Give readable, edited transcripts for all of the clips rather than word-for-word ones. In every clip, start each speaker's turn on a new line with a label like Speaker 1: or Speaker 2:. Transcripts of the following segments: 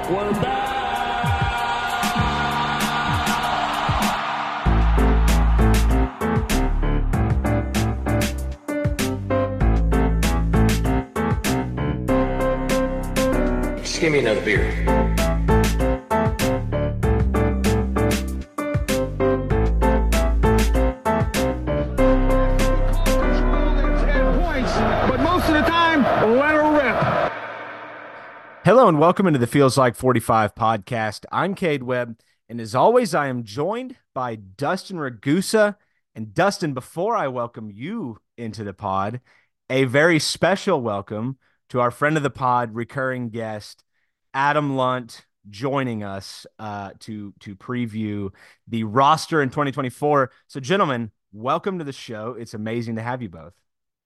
Speaker 1: We're back.
Speaker 2: Just give me another beer.
Speaker 3: But most of the time, let her rip.
Speaker 4: Hello and welcome into the Feels Like 45 podcast. I'm Cade Webb, and as always, I am joined by Dustin Ragusa. And Dustin, before I welcome you into the pod, a very special welcome to our friend of the pod, recurring guest, Adam Lunt, joining us to preview the roster in 2024. So, gentlemen, welcome to the show. It's amazing to have you both.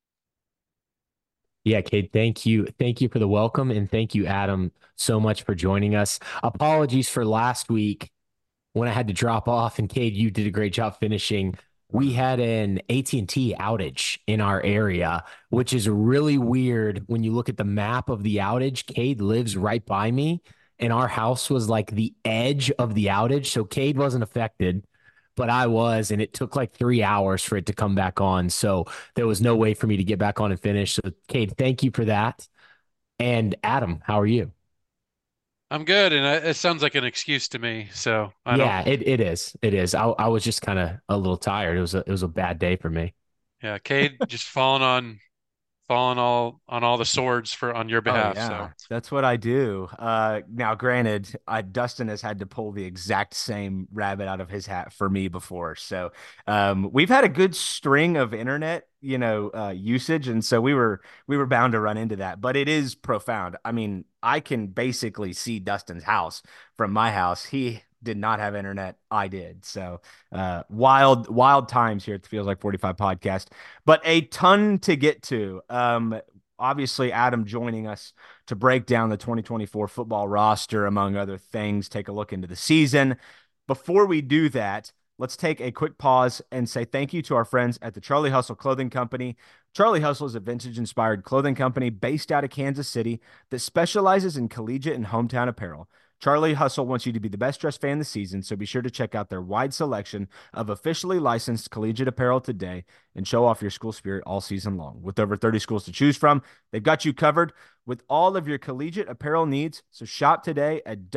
Speaker 5: Yeah, Cade, thank you. Thank you for the welcome. And thank you, Adam, so much for joining us. Apologies for last week when I had to drop off. And Cade, you did a great job finishing. We had an AT&T outage in our area, which is really weird when you look at the map of the outage. Cade lives right by me, and our house was like the edge of the outage. So Cade wasn't affected, but I was, and it took like 3 hours for it to come back on. So there was no way for me to get back on and finish. So, Cade, thank you for that. And Adam, how are you?
Speaker 6: I'm good, and it sounds like an excuse to me. So I don't.
Speaker 5: Yeah, it is. It is. I was just kind of a little tired. It was a bad day for me.
Speaker 6: Yeah, Cade just falling all on all the swords for on your
Speaker 4: Oh
Speaker 6: behalf. So
Speaker 4: yeah, that's what I do. Now, granted, Dustin has had to pull the exact same rabbit out of his hat for me before, so we've had a good string of internet, usage, and so we were bound to run into that. But it is profound. I mean, I can basically see Dustin's house from my house. He did not have internet. I did. So wild times here at the Feels Like 45 podcast, but a ton to get to. Obviously, Adam joining us to break down the 2024 football roster, among other things, take a look into the season. Before we do that, let's take a quick pause and say thank you to our friends at the Charlie Hustle Clothing Company. Charlie Hustle is a vintage inspired clothing company based out of Kansas City that specializes in collegiate and hometown apparel. Charlie Hustle wants you to be the best dressed fan of the season, so be sure to check out their wide selection of officially licensed collegiate apparel today and show off your school spirit all season long. With over 30 schools to choose from, they've got you covered with all of your collegiate apparel needs. So shop today at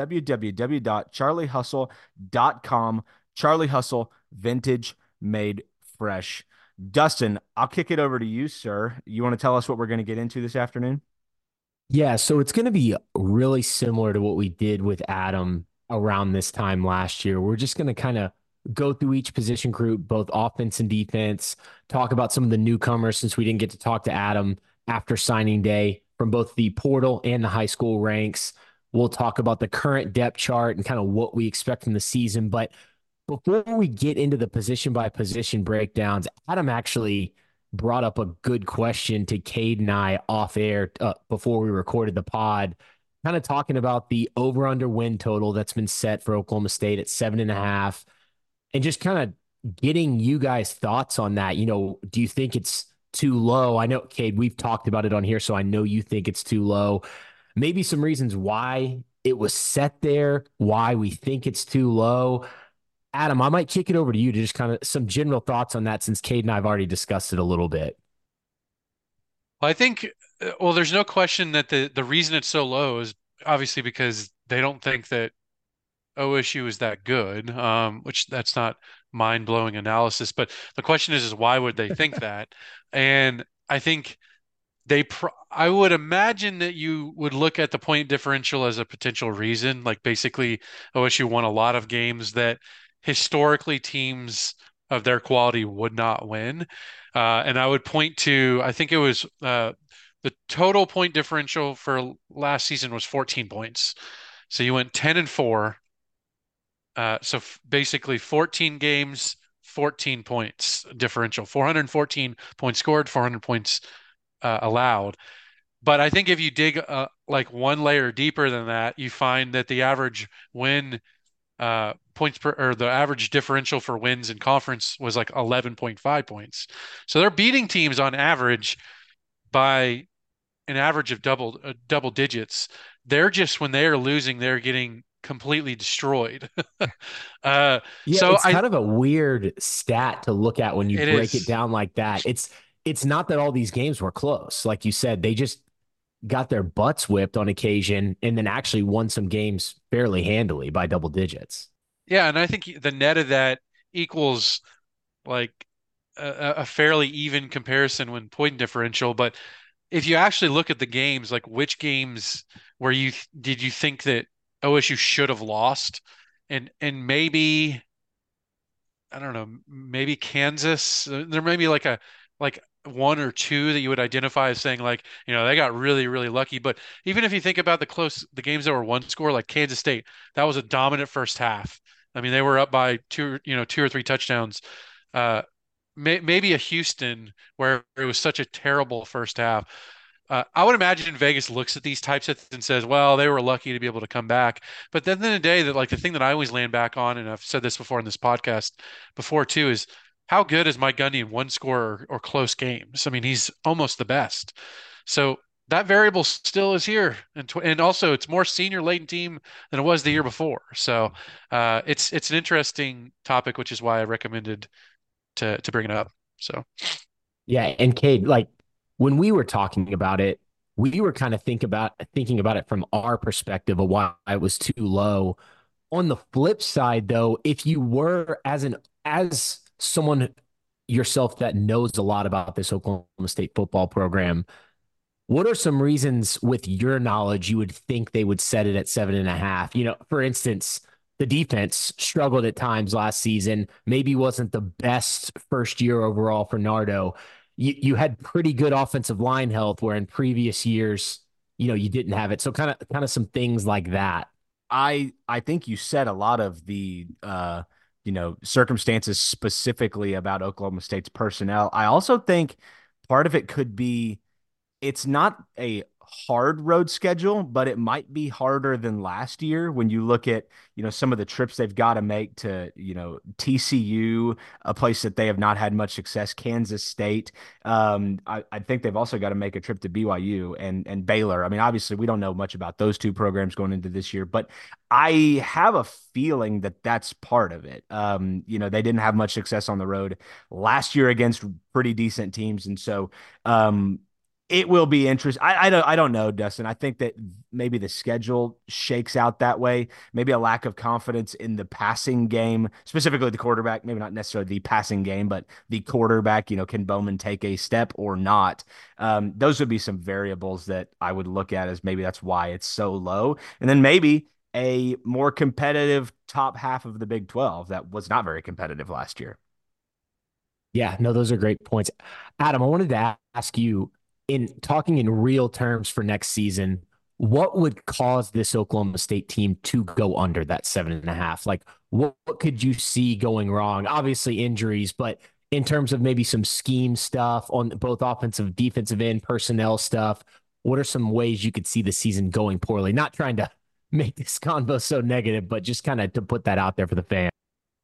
Speaker 4: www.charliehustle.com. Charlie Hustle, vintage made fresh. Dustin, I'll kick it over to you, sir. You want to tell us what we're going to get into this afternoon?
Speaker 5: Yeah, so it's going to be really similar to what we did with Adam around this time last year. We're just going to kind of go through each position group, both offense and defense, talk about some of the newcomers since we didn't get to talk to Adam after signing day from both the portal and the high school ranks. We'll talk about the current depth chart and kind of what we expect from the season. But before we get into the position by position breakdowns, Adam actually brought up a good question to Cade and I off air before we recorded the pod, kind of talking about the over under win total that's been set for Oklahoma State at 7.5, and just kind of getting you guys' thoughts on that. Do you think it's too low? I know, Cade, we've talked about it on here, so I know you think it's too low. Maybe some reasons why it was set there, why we think it's too low. Adam, I might kick it over to you to just kind of some general thoughts on that since Cade and I have already discussed it a little bit.
Speaker 6: I think, well, there's no question that the reason it's so low is obviously because they don't think that OSU is that good, which that's not mind-blowing analysis. But the question is why would they think that? And I think I would imagine that you would look at the point differential as a potential reason. Like basically, OSU won a lot of games that historically teams of their quality would not win. And I would point to, I think it was the total point differential for last season was 14 points. So you went 10-4. Basically 14 games, 14 points differential, 414 points scored, 400 points allowed. But I think if you dig like one layer deeper than that, you find that the average win points per, or the average differential for wins in conference was like 11.5 points. So they're beating teams on average by an average of double digits. they're just when they are losing, they're getting completely destroyed.
Speaker 5: Yeah,
Speaker 6: So
Speaker 5: it's kind of a weird stat to look at when you
Speaker 6: it
Speaker 5: break it
Speaker 6: is.
Speaker 5: down like that. It's not that all these games were close. Like you said, they just got their butts whipped on occasion and then actually won some games fairly handily by double digits.
Speaker 6: Yeah, and I think the net of that equals like a fairly even comparison when point differential. But if you actually look at the games, like which games where you did you think that OSU should have lost, and maybe I don't know, maybe Kansas. There may be like one or two that you would identify as saying like, they got really, really lucky. But even if you think about the games that were one score, like Kansas State, that was a dominant first half. I mean, they were up by two or three touchdowns. Maybe a Houston where it was such a terrible first half. I would imagine Vegas looks at these typesets and says, well, they were lucky to be able to come back. But then in the day that like the thing that I always land back on, and I've said this before in this podcast before too, is how good is Mike Gundy in one score or close games? I mean, he's almost the best. So that variable still is here. And also it's more senior laden team than it was the year before. So it's an interesting topic, which is why I recommended to bring it up. So
Speaker 5: Yeah, and Cade, like when we were talking about it, we were kind of thinking about it from our perspective of why it was too low. On the flip side, though, if you were as someone yourself that knows a lot about this Oklahoma State football program, what are some reasons with your knowledge you would think they would set it at 7.5? For instance, the defense struggled at times last season, maybe wasn't the best first year overall for Nardo. You had pretty good offensive line health where in previous years, you didn't have it. So kind of some things like that.
Speaker 4: I think you said a lot of the circumstances specifically about Oklahoma State's personnel. I also think part of it could be it's not a hard road schedule, but it might be harder than last year when you look at, some of the trips they've got to make to, TCU, a place that they have not had much success, Kansas State. I think they've also got to make a trip to BYU and Baylor. I mean, obviously, we don't know much about those two programs going into this year, but I have a feeling that that's part of it. They didn't have much success on the road last year against pretty decent teams. And so, it will be interesting. I don't know, Dustin. I think that maybe the schedule shakes out that way. Maybe a lack of confidence in the passing game, specifically the quarterback. Maybe not necessarily the passing game, but the quarterback. Can Bowman take a step or not? Those would be some variables that I would look at as maybe that's why it's so low. And then maybe a more competitive top half of the Big 12 that was not very competitive last year.
Speaker 5: Yeah, no, those are great points. Adam, I wanted to ask you, in talking in real terms for next season, what would cause this Oklahoma State team to go under that 7.5? Like, what could you see going wrong? Obviously, injuries, but in terms of maybe some scheme stuff on both offensive, defensive end, personnel stuff, what are some ways you could see the season going poorly? Not trying to make this convo so negative, but just kind of to put that out there for the fan.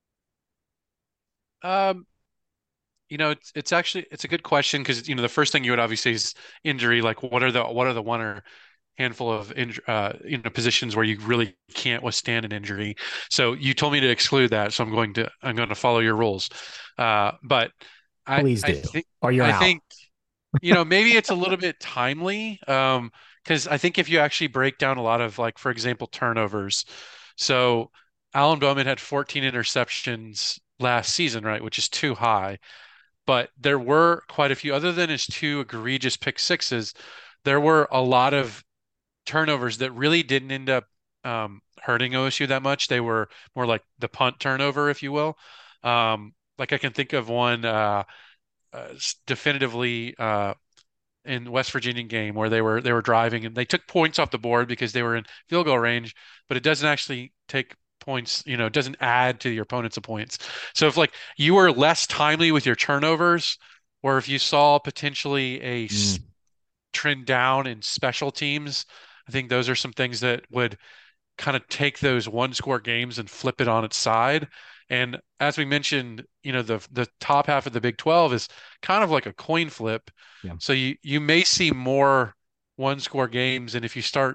Speaker 6: um, it's actually it's a good question because the first thing you would obviously is injury. Like, what are the one or handful of positions where you really can't withstand an injury. So you told me to exclude that, so I'm going to follow your rules. But
Speaker 5: Please
Speaker 6: I
Speaker 5: do,
Speaker 6: think
Speaker 5: or you're
Speaker 6: I
Speaker 5: out.
Speaker 6: think maybe it's a little bit timely because I think if you actually break down a lot of like for example turnovers, so Alan Bowman had 14 interceptions last season, right, which is too high. But there were quite a few, other than his two egregious pick sixes, there were a lot of turnovers that really didn't end up hurting OSU that much. They were more like the punt turnover, if you will. Like I can think of one definitively in West Virginia game where they were driving and they took points off the board because they were in field goal range, but it doesn't actually take points, it doesn't add to your opponent's points. So if like you were less timely with your turnovers, or if you saw potentially a trend down in special teams, I think those are some things that would kind of take those one score games and flip it on its side. And as we mentioned, the top half of the Big 12 is kind of like a coin flip.
Speaker 4: Yeah.
Speaker 6: So you may see more one score games. And if you start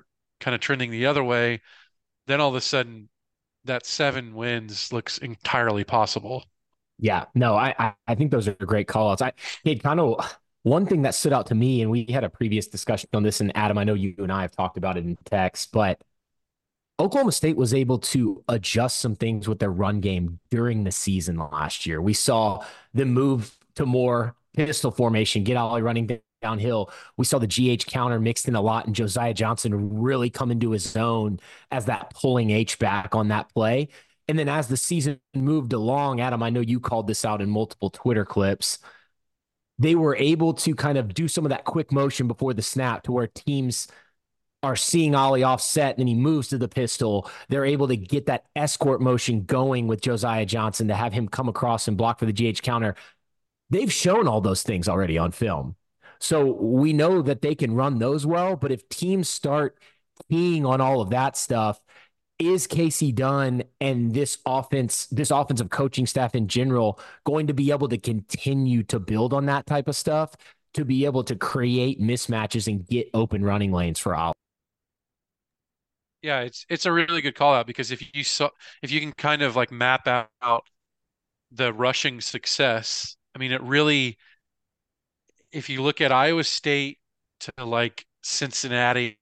Speaker 6: kind of trending the other way, then all of a sudden that 7 wins looks entirely possible.
Speaker 5: Yeah, no, I think those are great call outs. It kind of one thing that stood out to me, and we had a previous discussion on this, and Adam, I know you and I have talked about it in text, but Oklahoma State was able to adjust some things with their run game during the season last year. We saw them move to more pistol formation, get Ollie running downhill. We saw the GH counter mixed in a lot, and Josiah Johnson really come into his own as that pulling H back on that play. And then as the season moved along, Adam, I know you called this out in multiple Twitter clips. They were able to kind of do some of that quick motion before the snap to where teams are seeing Ollie offset and he moves to the pistol. They're able to get that escort motion going with Josiah Johnson to have him come across and block for the GH counter. They've shown all those things already on film. So we know that they can run those well, but if teams start keying on all of that stuff, is Casey Dunn and this offensive coaching staff in general going to be able to continue to build on that type of stuff to be able to create mismatches and get open running lanes for Ollie?
Speaker 6: Yeah, it's a really good call out, because if you can kind of like map out the rushing success, I mean, it really, if you look at Iowa State to like Cincinnati,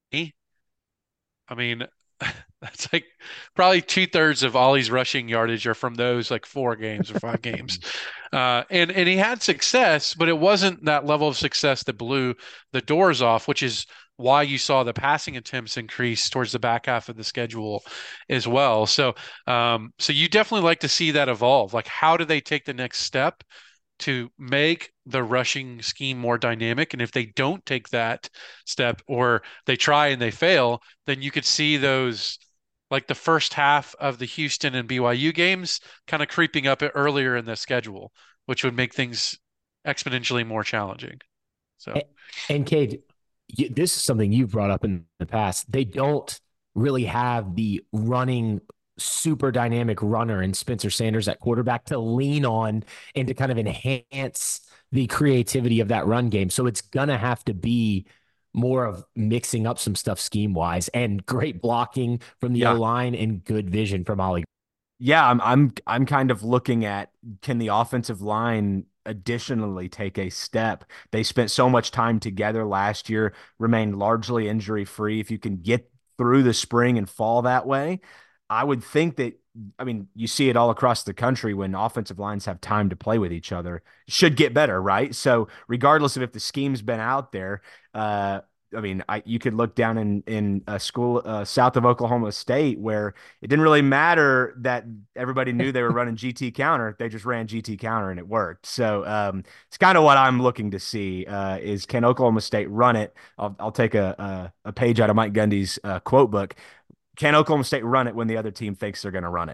Speaker 6: I mean, that's like probably 2/3 of Ollie's rushing yardage are from those like 4 games or 5 games. And he had success, but it wasn't that level of success that blew the doors off, which is why you saw the passing attempts increase towards the back half of the schedule as well. So you definitely like to see that evolve. Like, how do they take the next step to make the rushing scheme more dynamic? And if they don't take that step, or they try and they fail, then you could see those, like the first half of the Houston and BYU games, kind of creeping up earlier in the schedule, which would make things exponentially more challenging. So,
Speaker 5: and Cade, this is something you've brought up in the past. They don't really have the running super dynamic runner in Spencer Sanders at quarterback to lean on and to kind of enhance the creativity of that run game. So it's going to have to be more of mixing up some stuff scheme wise, and great blocking from the O-line and good vision from Ollie.
Speaker 4: Yeah, I'm kind of looking at, can the offensive line additionally take a step? They spent so much time together last year, remained largely injury free. If you can get through the spring and fall that way, I would think that, I mean, you see it all across the country when offensive lines have time to play with each other. It should get better, right? So regardless of if the scheme's been out there, I mean, you could look down in a school south of Oklahoma State where it didn't really matter that everybody knew they were running GT counter. They just ran GT counter and it worked. So it's kind of what I'm looking to see is, can Oklahoma State run it? I'll take a page out of Mike Gundy's quote book. Can Oklahoma State run it when the other team thinks they're going to run it?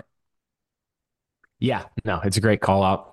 Speaker 5: Yeah, no, it's a great call out.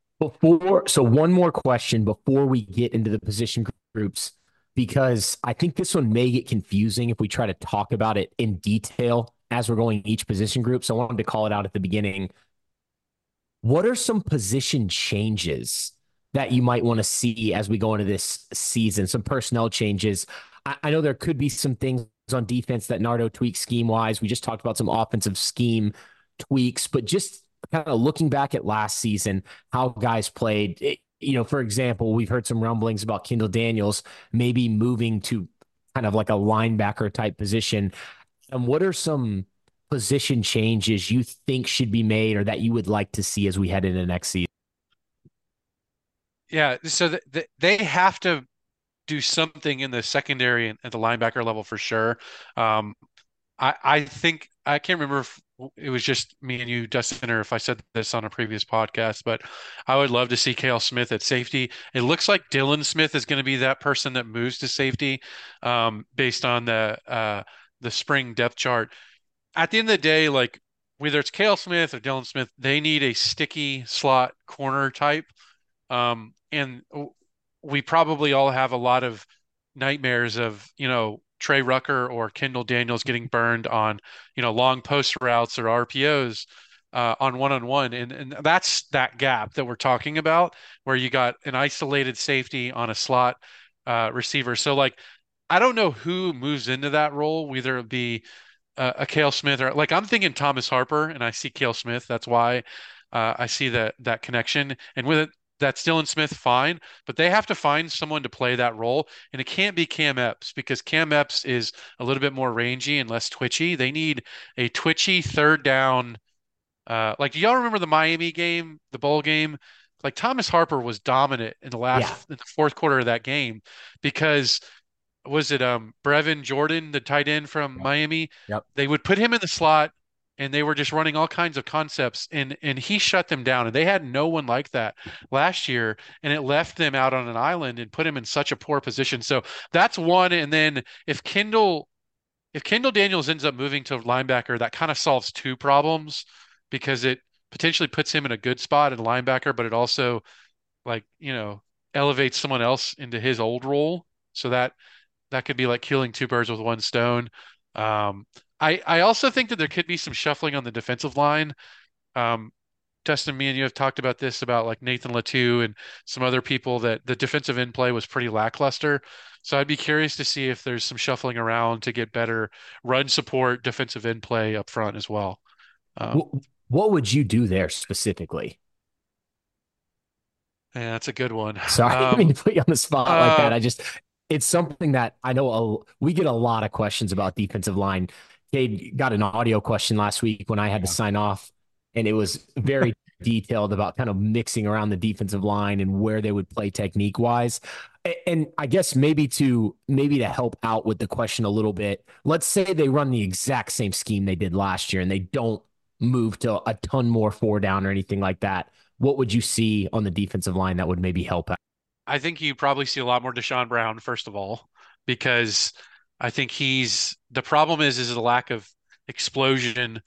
Speaker 5: So one more question before we get into the position groups, because I think this one may get confusing if we try to talk about it in detail as we're going each position group. So I wanted to call it out at the beginning. What are some position changes that you might want to see as we go into this season? Some personnel changes. I know there could be some things on defense that Nardo tweaks scheme wise. We just talked about some offensive scheme tweaks, but just kind of looking back at last season, how guys played. For example, we've heard some rumblings about Kendall Daniels maybe moving to kind of like a linebacker type position. And what are some position changes you think should be made or that you would like to see as we head into next season?
Speaker 6: Yeah, so they have to do something in the secondary and at the linebacker level for sure. I think, I can't remember if it was just me and you, Dustin, or if I said this on a previous podcast, but I would love to see Cale Smith at safety. It looks like Dylan Smith is going to be that person that moves to safety, based on the spring depth chart. At the end of the day, like whether it's Cale Smith or Dylan Smith, they need a sticky slot corner type. And we probably all have a lot of nightmares of, Trey Rucker or Kendall Daniels getting burned on, long post routes or RPOs on one-on-one. And that's that gap that we're talking about, where you got an isolated safety on a slot receiver. So like, I don't know who moves into that role, whether it be a Cale Smith or like I'm thinking Thomas Harper, and I see Cale Smith. That's why I see that connection. And with it, that's Dylan Smith, fine, but they have to find someone to play that role, and it can't be Cam Epps because Cam Epps is a little bit more rangy and less twitchy. They need a twitchy third down. Like, do y'all remember the Miami game, the bowl game? Like Thomas Harper was dominant in
Speaker 5: Yeah.
Speaker 6: the fourth quarter of that game because was it Brevin Jordan, the tight end from
Speaker 4: Yep.
Speaker 6: Miami?
Speaker 4: Yep.
Speaker 6: They would put him in the slot and they were just running all kinds of concepts and he shut them down. And they had no one like that last year, and it left them out on an island and put him in such a poor position. So that's one. And then if Kendall Daniels ends up moving to linebacker, that kind of solves two problems because it potentially puts him in a good spot at linebacker, but it also like, elevates someone else into his old role. So that could be like killing two birds with one stone. Um, I also think that there could be some shuffling on the defensive line. Um, Dustin, me and you have talked about this about like Nathan Latu and some other people that the defensive end play was pretty lackluster. So I'd be curious to see if there's some shuffling around to get better run support, defensive end play up front as well. Um,
Speaker 5: What would you do there specifically?
Speaker 6: yeah, that's a good one.
Speaker 5: Sorry, I mean to put you on the spot like that.
Speaker 6: Uh,
Speaker 5: It's something that I know we get a lot of questions about defensive line. Cade got an audio question last week when I had to
Speaker 4: Yeah.
Speaker 5: sign off, and it was very detailed about kind of mixing around the defensive line and where they would play technique wise. And I guess maybe to help out with the question a little bit, let's say they run the exact same scheme they did last year and they don't move to a ton more four down or anything like that. What would you see on the defensive line that would maybe help out?
Speaker 6: I think you probably see a lot more Deshaun Brown, first of all, because I think the problem is the lack of explosion.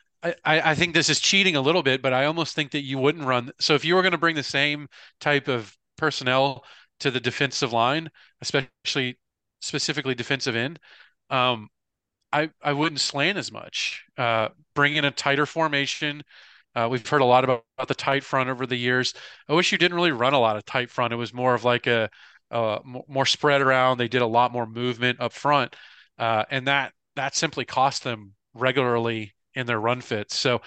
Speaker 6: I think this is cheating a little bit, but I almost think that you wouldn't run. So if you were going to bring the same type of personnel to the defensive line, especially specifically defensive end, um, I wouldn't slant as much. Bring in a tighter formation. We've heard a lot about the tight front over the years. OSU didn't really run a lot of tight front. It was more of like more spread around. They did a lot more movement up front, and that simply cost them regularly in their run fits. So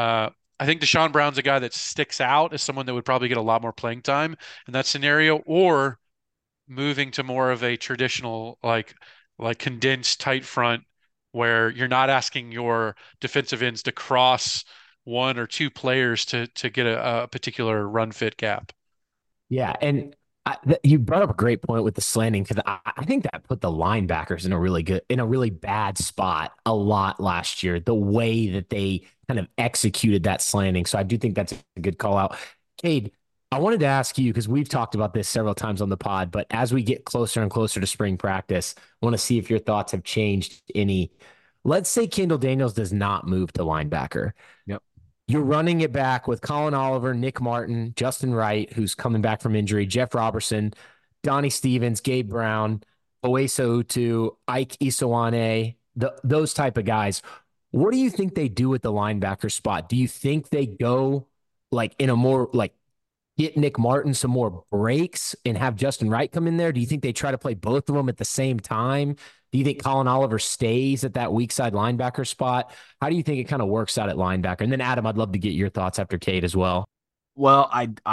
Speaker 6: I think Deshaun Brown's a guy that sticks out as someone that would probably get a lot more playing time in that scenario, or moving to more of a traditional like condensed tight front where you're not asking your defensive ends to cross one or two players to get a particular run fit gap.
Speaker 5: Yeah, and you brought up a great point with the slanting because I think that put the linebackers in a really bad spot a lot last year. The way that they kind of executed that slanting, so I do think that's a good call out. Cade, I wanted to ask you because we've talked about this several times on the pod, but as we get closer and closer to spring practice, I want to see if your thoughts have changed any. Let's say Kendall Daniels does not move to linebacker.
Speaker 4: Yep.
Speaker 5: You're running it back with Colin Oliver, Nick Martin, Justin Wright, who's coming back from injury, Jeff Robertson, Donnie Stevens, Gabe Brown, Oesa Utu, Ike Isoane, those type of guys. What do you think they do at the linebacker spot? Do you think they go like in a more like get Nick Martin some more breaks and have Justin Wright come in there? Do you think they try to play both of them at the same time? Do you think Colin Oliver stays at that weak side linebacker spot? How do you think it kind of works out at linebacker? And then Adam, I'd love to get your thoughts after Cade as well.
Speaker 4: Well,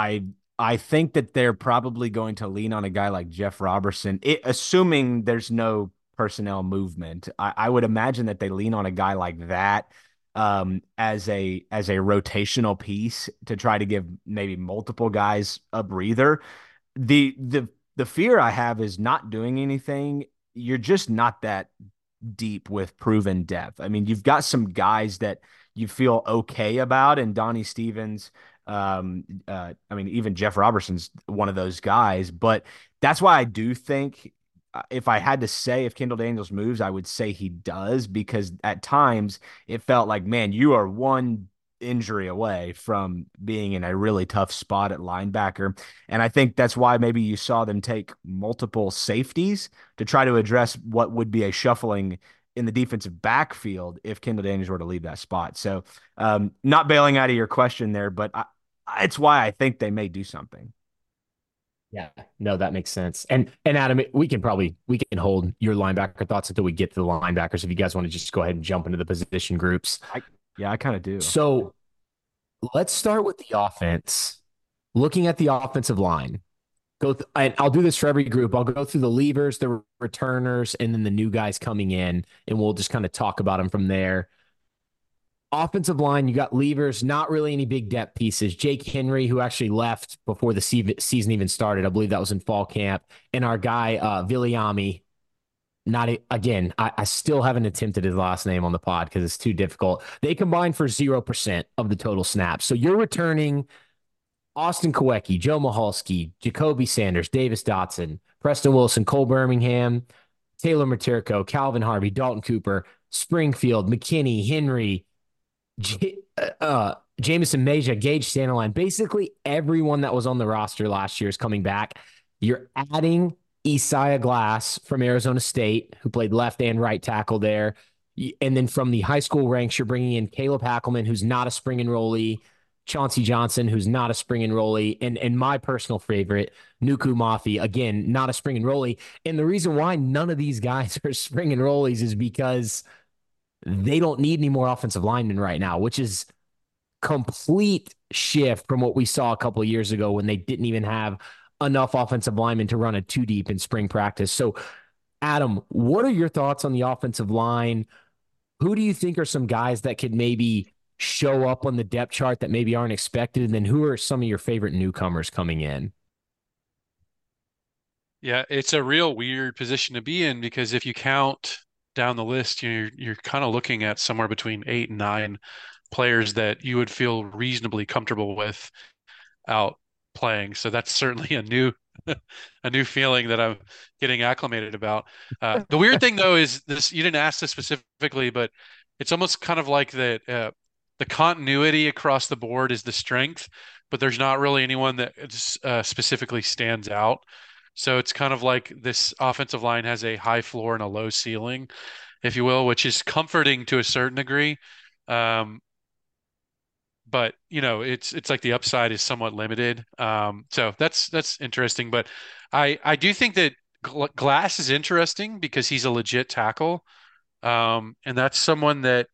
Speaker 4: I think that they're probably going to lean on a guy like Jeff Robertson, assuming there's no personnel movement. I would imagine that they lean on a guy like that as a rotational piece to try to give maybe multiple guys a breather. The fear I have is not doing anything. You're just not that deep with proven depth. I mean, you've got some guys that you feel okay about, and Donnie Stevens. I mean, even Jeff Robertson's one of those guys, but that's why I do think if I had to say if Kendall Daniels moves, I would say he does because at times it felt like, man, you are one injury away from being in a really tough spot at linebacker. And I think that's why maybe you saw them take multiple safeties to try to address what would be a shuffling in the defensive backfield if Kendall Daniels were to leave that spot. So not bailing out of your question there, but it's why I think they may do something.
Speaker 5: Yeah, no, that makes sense. And Adam, we can hold your linebacker thoughts until we get to the linebackers. If you guys want to just go ahead and jump into the position groups.
Speaker 4: I Yeah, I kind of do.
Speaker 5: So let's start with the offense. Looking at the offensive line, and I'll do this for every group. I'll go through the leavers, the returners, and then the new guys coming in, and we'll just kind of talk about them from there. Offensive line, you got leavers, not really any big depth pieces. Jake Henry, who actually left before the season even started, I believe that was in fall camp, and our guy Viliami. Not again. I still haven't attempted his last name on the pod because it's too difficult. They combined for 0% of the total snaps. So you're returning Austin Kowecki, Joe Mahalski, Jacoby Sanders, Davis Dotson, Preston Wilson, Cole Birmingham, Taylor Materko, Calvin Harvey, Dalton Cooper, Springfield, McKinney, Henry, Jamison Meja, Gage Sandline. Basically, everyone that was on the roster last year is coming back. You're adding Isaiah Glass from Arizona State, who played left and right tackle there. And then from the high school ranks, you're bringing in Caleb Hackelman, who's not a spring enrollee, Chauncey Johnson, who's not a spring enrollee, and my personal favorite, Nuku Mafi, again, not a spring enrollee. And the reason why none of these guys are spring enrollees is because they don't need any more offensive linemen right now, which is complete shift from what we saw a couple of years ago when they didn't even have enough offensive linemen to run a two deep in spring practice. So, Adam, what are your thoughts on the offensive line? Who do you think are some guys that could maybe show up on the depth chart that maybe aren't expected? And then who are some of your favorite newcomers coming in?
Speaker 6: Yeah, it's a real weird position to be in because if you count down the list, you're kind of looking at somewhere between 8 and 9 players that you would feel reasonably comfortable with out playing. So that's certainly a new a new feeling that I'm getting acclimated about. The weird thing though is this, you didn't ask this specifically, but it's almost kind of like that the continuity across the board is the strength, but there's not really anyone that specifically stands out. So it's kind of like this offensive line has a high floor and a low ceiling, if you will, which is comforting to a certain degree. Um, but it's like the upside is somewhat limited. So that's interesting. But I do think that Glass is interesting because he's a legit tackle, and that's someone that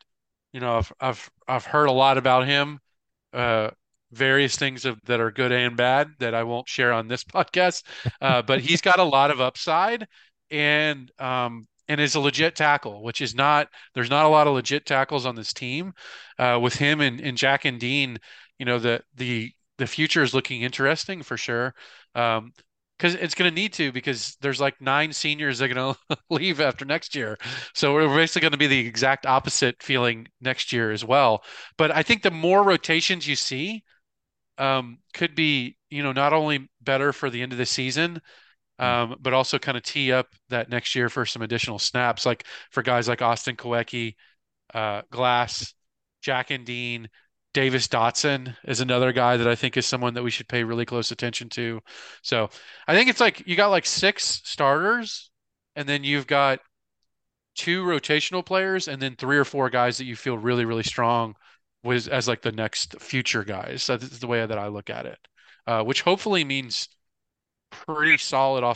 Speaker 6: I've heard a lot about him, uh, various things that are good and bad that I won't share on this podcast. But he's got a lot of upside, and is a legit tackle, which is not there's not a lot of legit tackles on this team. With him and Jack and Dean, the future is looking interesting for sure. Because it's going to need to, because there's like 9 seniors that are going to leave after next year. So we're basically going to be the exact opposite feeling next year as well. But I think the more rotations you see, could be, not only better for the end of the season, but also kind of tee up that next year for some additional snaps, like for guys like Austin Kowecki, Glass, Jack and Dean. Davis Dotson is another guy that I think is someone that we should pay really close attention to. So I think it's like you got like 6 starters, and then you've got 2 rotational players, and then 3 or 4 guys that you feel really, really strong with as like the next future guys. So this is the way that I look at it, which hopefully means pretty solid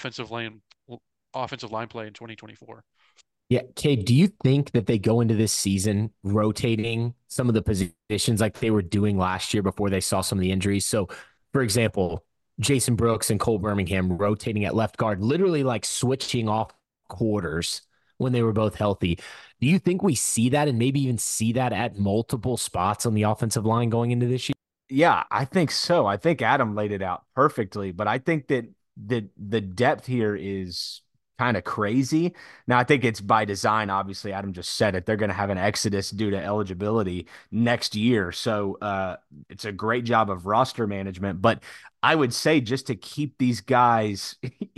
Speaker 6: offensive line play in 2024.
Speaker 5: Yeah, Cade, do you think that they go into this season rotating some of the positions like they were doing last year before they saw some of the injuries? So, for example, Jason Brooks and Cole Birmingham rotating at left guard, literally like switching off quarters when they were both healthy. Do you think we see that and maybe even see that at multiple spots on the offensive line going into this year?
Speaker 4: Yeah, I think so. I think Adam laid it out perfectly, but I think that the depth here is kind of crazy. Now, I think it's by design. Obviously, Adam just said it. They're going to have an exodus due to eligibility next year. So it's a great job of roster management. But I would say just to keep these guys,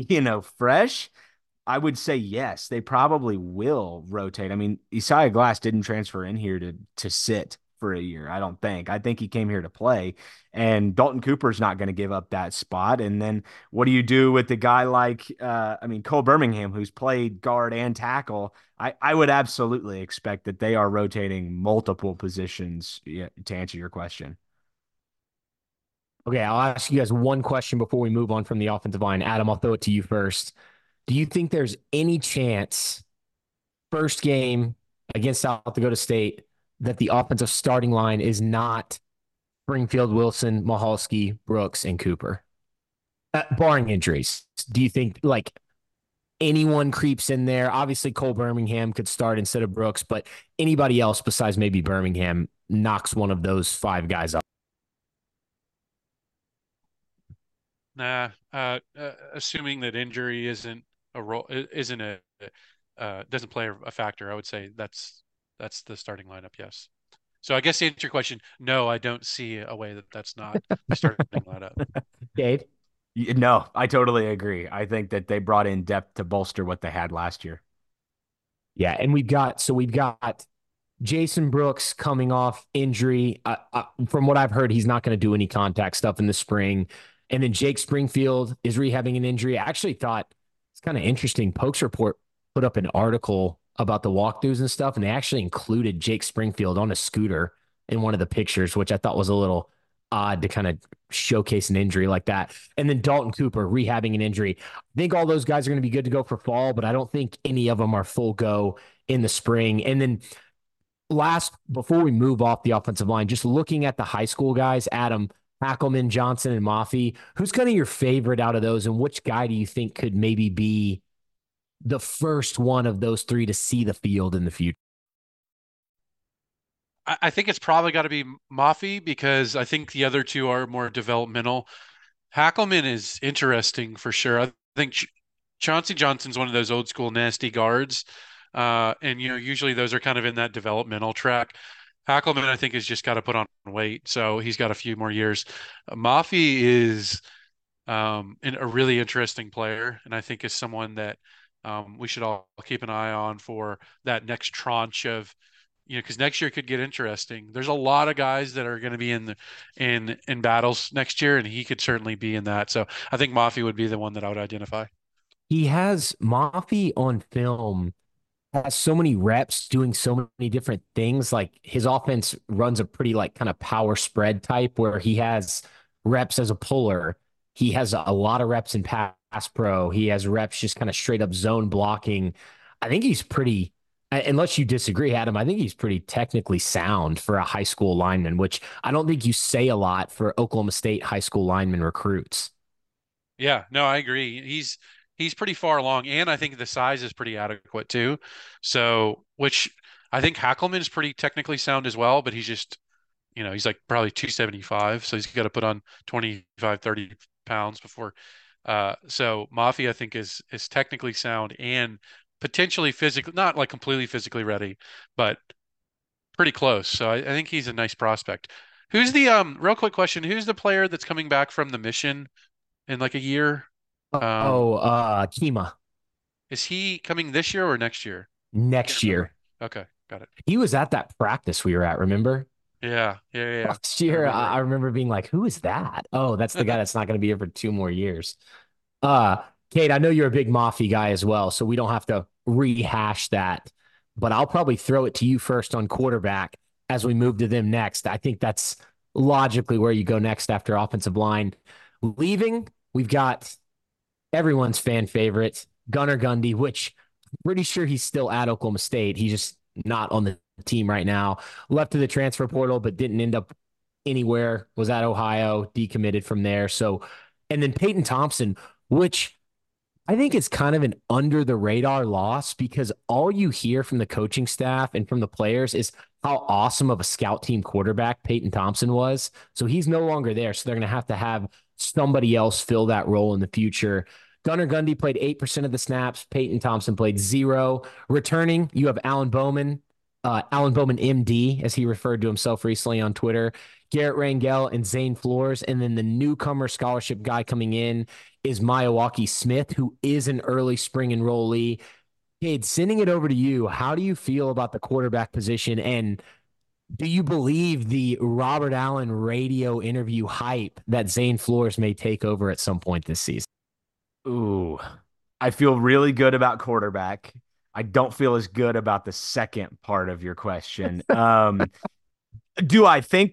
Speaker 4: fresh, I would say yes, they probably will rotate. I mean, Isaiah Glass didn't transfer in here to sit for a year. I don't think. I think he came here to play, and Dalton Cooper's not going to give up that spot. And then what do you do with the guy like, Cole Birmingham, who's played guard and tackle? I would absolutely expect that they are rotating multiple positions, yeah, to answer your question.
Speaker 5: Okay, I'll ask you guys one question before we move on from the offensive line. Adam, I'll throw it to you first. Do you think there's any chance first game against South Dakota State that the offensive starting line is not Springfield, Wilson, Mahalski, Brooks, and Cooper, barring injuries? Do you think like anyone creeps in there? Obviously, Cole Birmingham could start instead of Brooks, but anybody else besides maybe Birmingham knocks one of those five guys up.
Speaker 6: Nah, assuming that injury isn't a role, isn't a doesn't play a factor, I would say that's the starting lineup. Yes. So I guess to answer your question, no, I don't see a way that that's not the starting lineup.
Speaker 5: Dave?
Speaker 4: No, I totally agree. I think that they brought in depth to bolster what they had last year.
Speaker 5: Yeah, and we've got Jason Brooks coming off injury. From what I've heard, he's not going to do any contact stuff in the spring. And then Jake Springfield is rehabbing an injury. I actually thought it's kind of interesting. Pokes Report put up an article about the walkthroughs and stuff, and they actually included Jake Springfield on a scooter in one of the pictures, which I thought was a little odd to kind of showcase an injury like that. And then Dalton Cooper rehabbing an injury. I think all those guys are going to be good to go for fall, but I don't think any of them are full go in the spring. And then last, before we move off the offensive line, just looking at the high school guys, Adam, Hackelman, Johnson, and Mafi, who's kind of your favorite out of those, and which guy do you think could maybe be the first one of those three to see the field in the future?
Speaker 6: I think it's probably got to be Mafi because I think the other two are more developmental. Hackelman is interesting for sure. I think Chauncey Johnson's one of those old school nasty guards. And usually those are kind of in that developmental track. Hackelman, I think, has just got to put on weight, so he's got a few more years. Mafi is a really interesting player, and I think is someone that we should all keep an eye on for that next tranche of, because next year could get interesting. There's a lot of guys that are going to be in battles next year, and he could certainly be in that. So I think Mafi would be the one that I would identify.
Speaker 5: He has Mafi on film, has so many reps doing so many different things. Like his offense runs a pretty like kind of power spread type where he has reps as a puller. He has a lot of reps in pass pro. He has reps just kind of straight up zone blocking. I think he's pretty, unless you disagree, Adam, I think he's pretty technically sound for a high school lineman, which I don't think you say a lot for Oklahoma State high school lineman recruits.
Speaker 6: Yeah, no, I agree. He's pretty far along, and I think the size is pretty adequate too. So, which I think Hackelman is pretty technically sound as well, but he's just, he's like probably 275, so he's got to put on 25, 30 pounds before. So Mafi, I think, is technically sound and potentially physically, not like completely physically ready, but pretty close. So I think he's a nice prospect. Who's the real quick question? Who's the player that's coming back from the mission in like a year?
Speaker 5: Kima
Speaker 6: Is he coming this year or next year?
Speaker 5: next year.
Speaker 6: Okay, got it.
Speaker 5: He was at that practice we were at, remember?
Speaker 6: Yeah.
Speaker 5: Last year, I remember being like, who is that? Oh, that's the guy that's not going to be here for 2 more years. Uh, Kate, I know you're a big Mafi guy as well, so we don't have to rehash that. But I'll probably throw it to you first on quarterback as we move to them next. I think that's logically where you go next after offensive line. Leaving, we've got everyone's fan favorite, Gunnar Gundy, which I'm pretty sure he's still at Oklahoma State. He's just not on the team right now. Left to the transfer portal, but didn't end up anywhere. Was at Ohio, decommitted from there. So, and then Peyton Thompson, which I think it's kind of an under the radar loss because all you hear from the coaching staff and from the players is how awesome of a scout team quarterback Peyton Thompson was. So he's no longer there. So they're going to have somebody else fill that role in the future. Gunnar Gundy played 8% of the snaps. Peyton Thompson played 0. Returning, you have Alan Bowman, MD, as he referred to himself recently on Twitter, Garrett Rangel, and Zane Flores. And then the newcomer scholarship guy coming in is Maiawaki Smith, who is an early spring enrollee. Cade, sending it over to you. How do you feel about the quarterback position? And do you believe the Robert Allen radio interview hype that Zane Flores may take over at some point this season?
Speaker 4: Ooh, I feel really good about quarterback. I don't feel as good about the second part of your question. Do I think that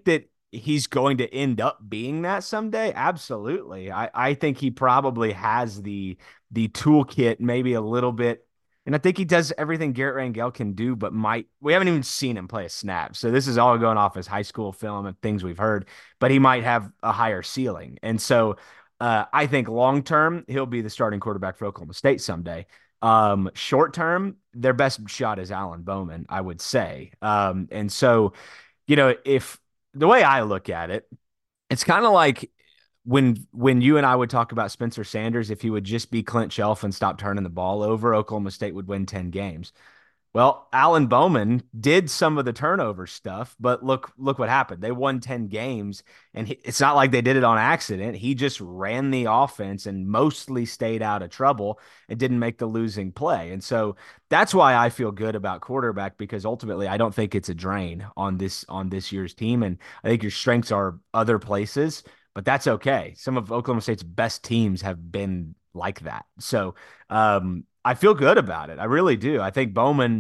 Speaker 4: he's going to end up being that someday? Absolutely. I think he probably has the toolkit, maybe a little bit. And I think he does everything Garrett Rangel can do, but we haven't even seen him play a snap. So this is all going off his high school film and things we've heard, but he might have a higher ceiling. And so I think long term, he'll be the starting quarterback for Oklahoma State someday. Short term, their best shot is Alan Bowman, I would say. And so, if the way I look at it, it's kind of like when you and I would talk about Spencer Sanders, if he would just be Clint Shelf and stop turning the ball over, Oklahoma State would win 10 games. Well, Alan Bowman did some of the turnover stuff, but look what happened. They won 10 games, and it's not like they did it on accident. He just ran the offense and mostly stayed out of trouble and didn't make the losing play. And so that's why I feel good about quarterback, because ultimately I don't think it's a drain on this year's team. And I think your strengths are other places, but that's okay. Some of Oklahoma State's best teams have been like that. So I feel good about it. I really do. I think Bowman,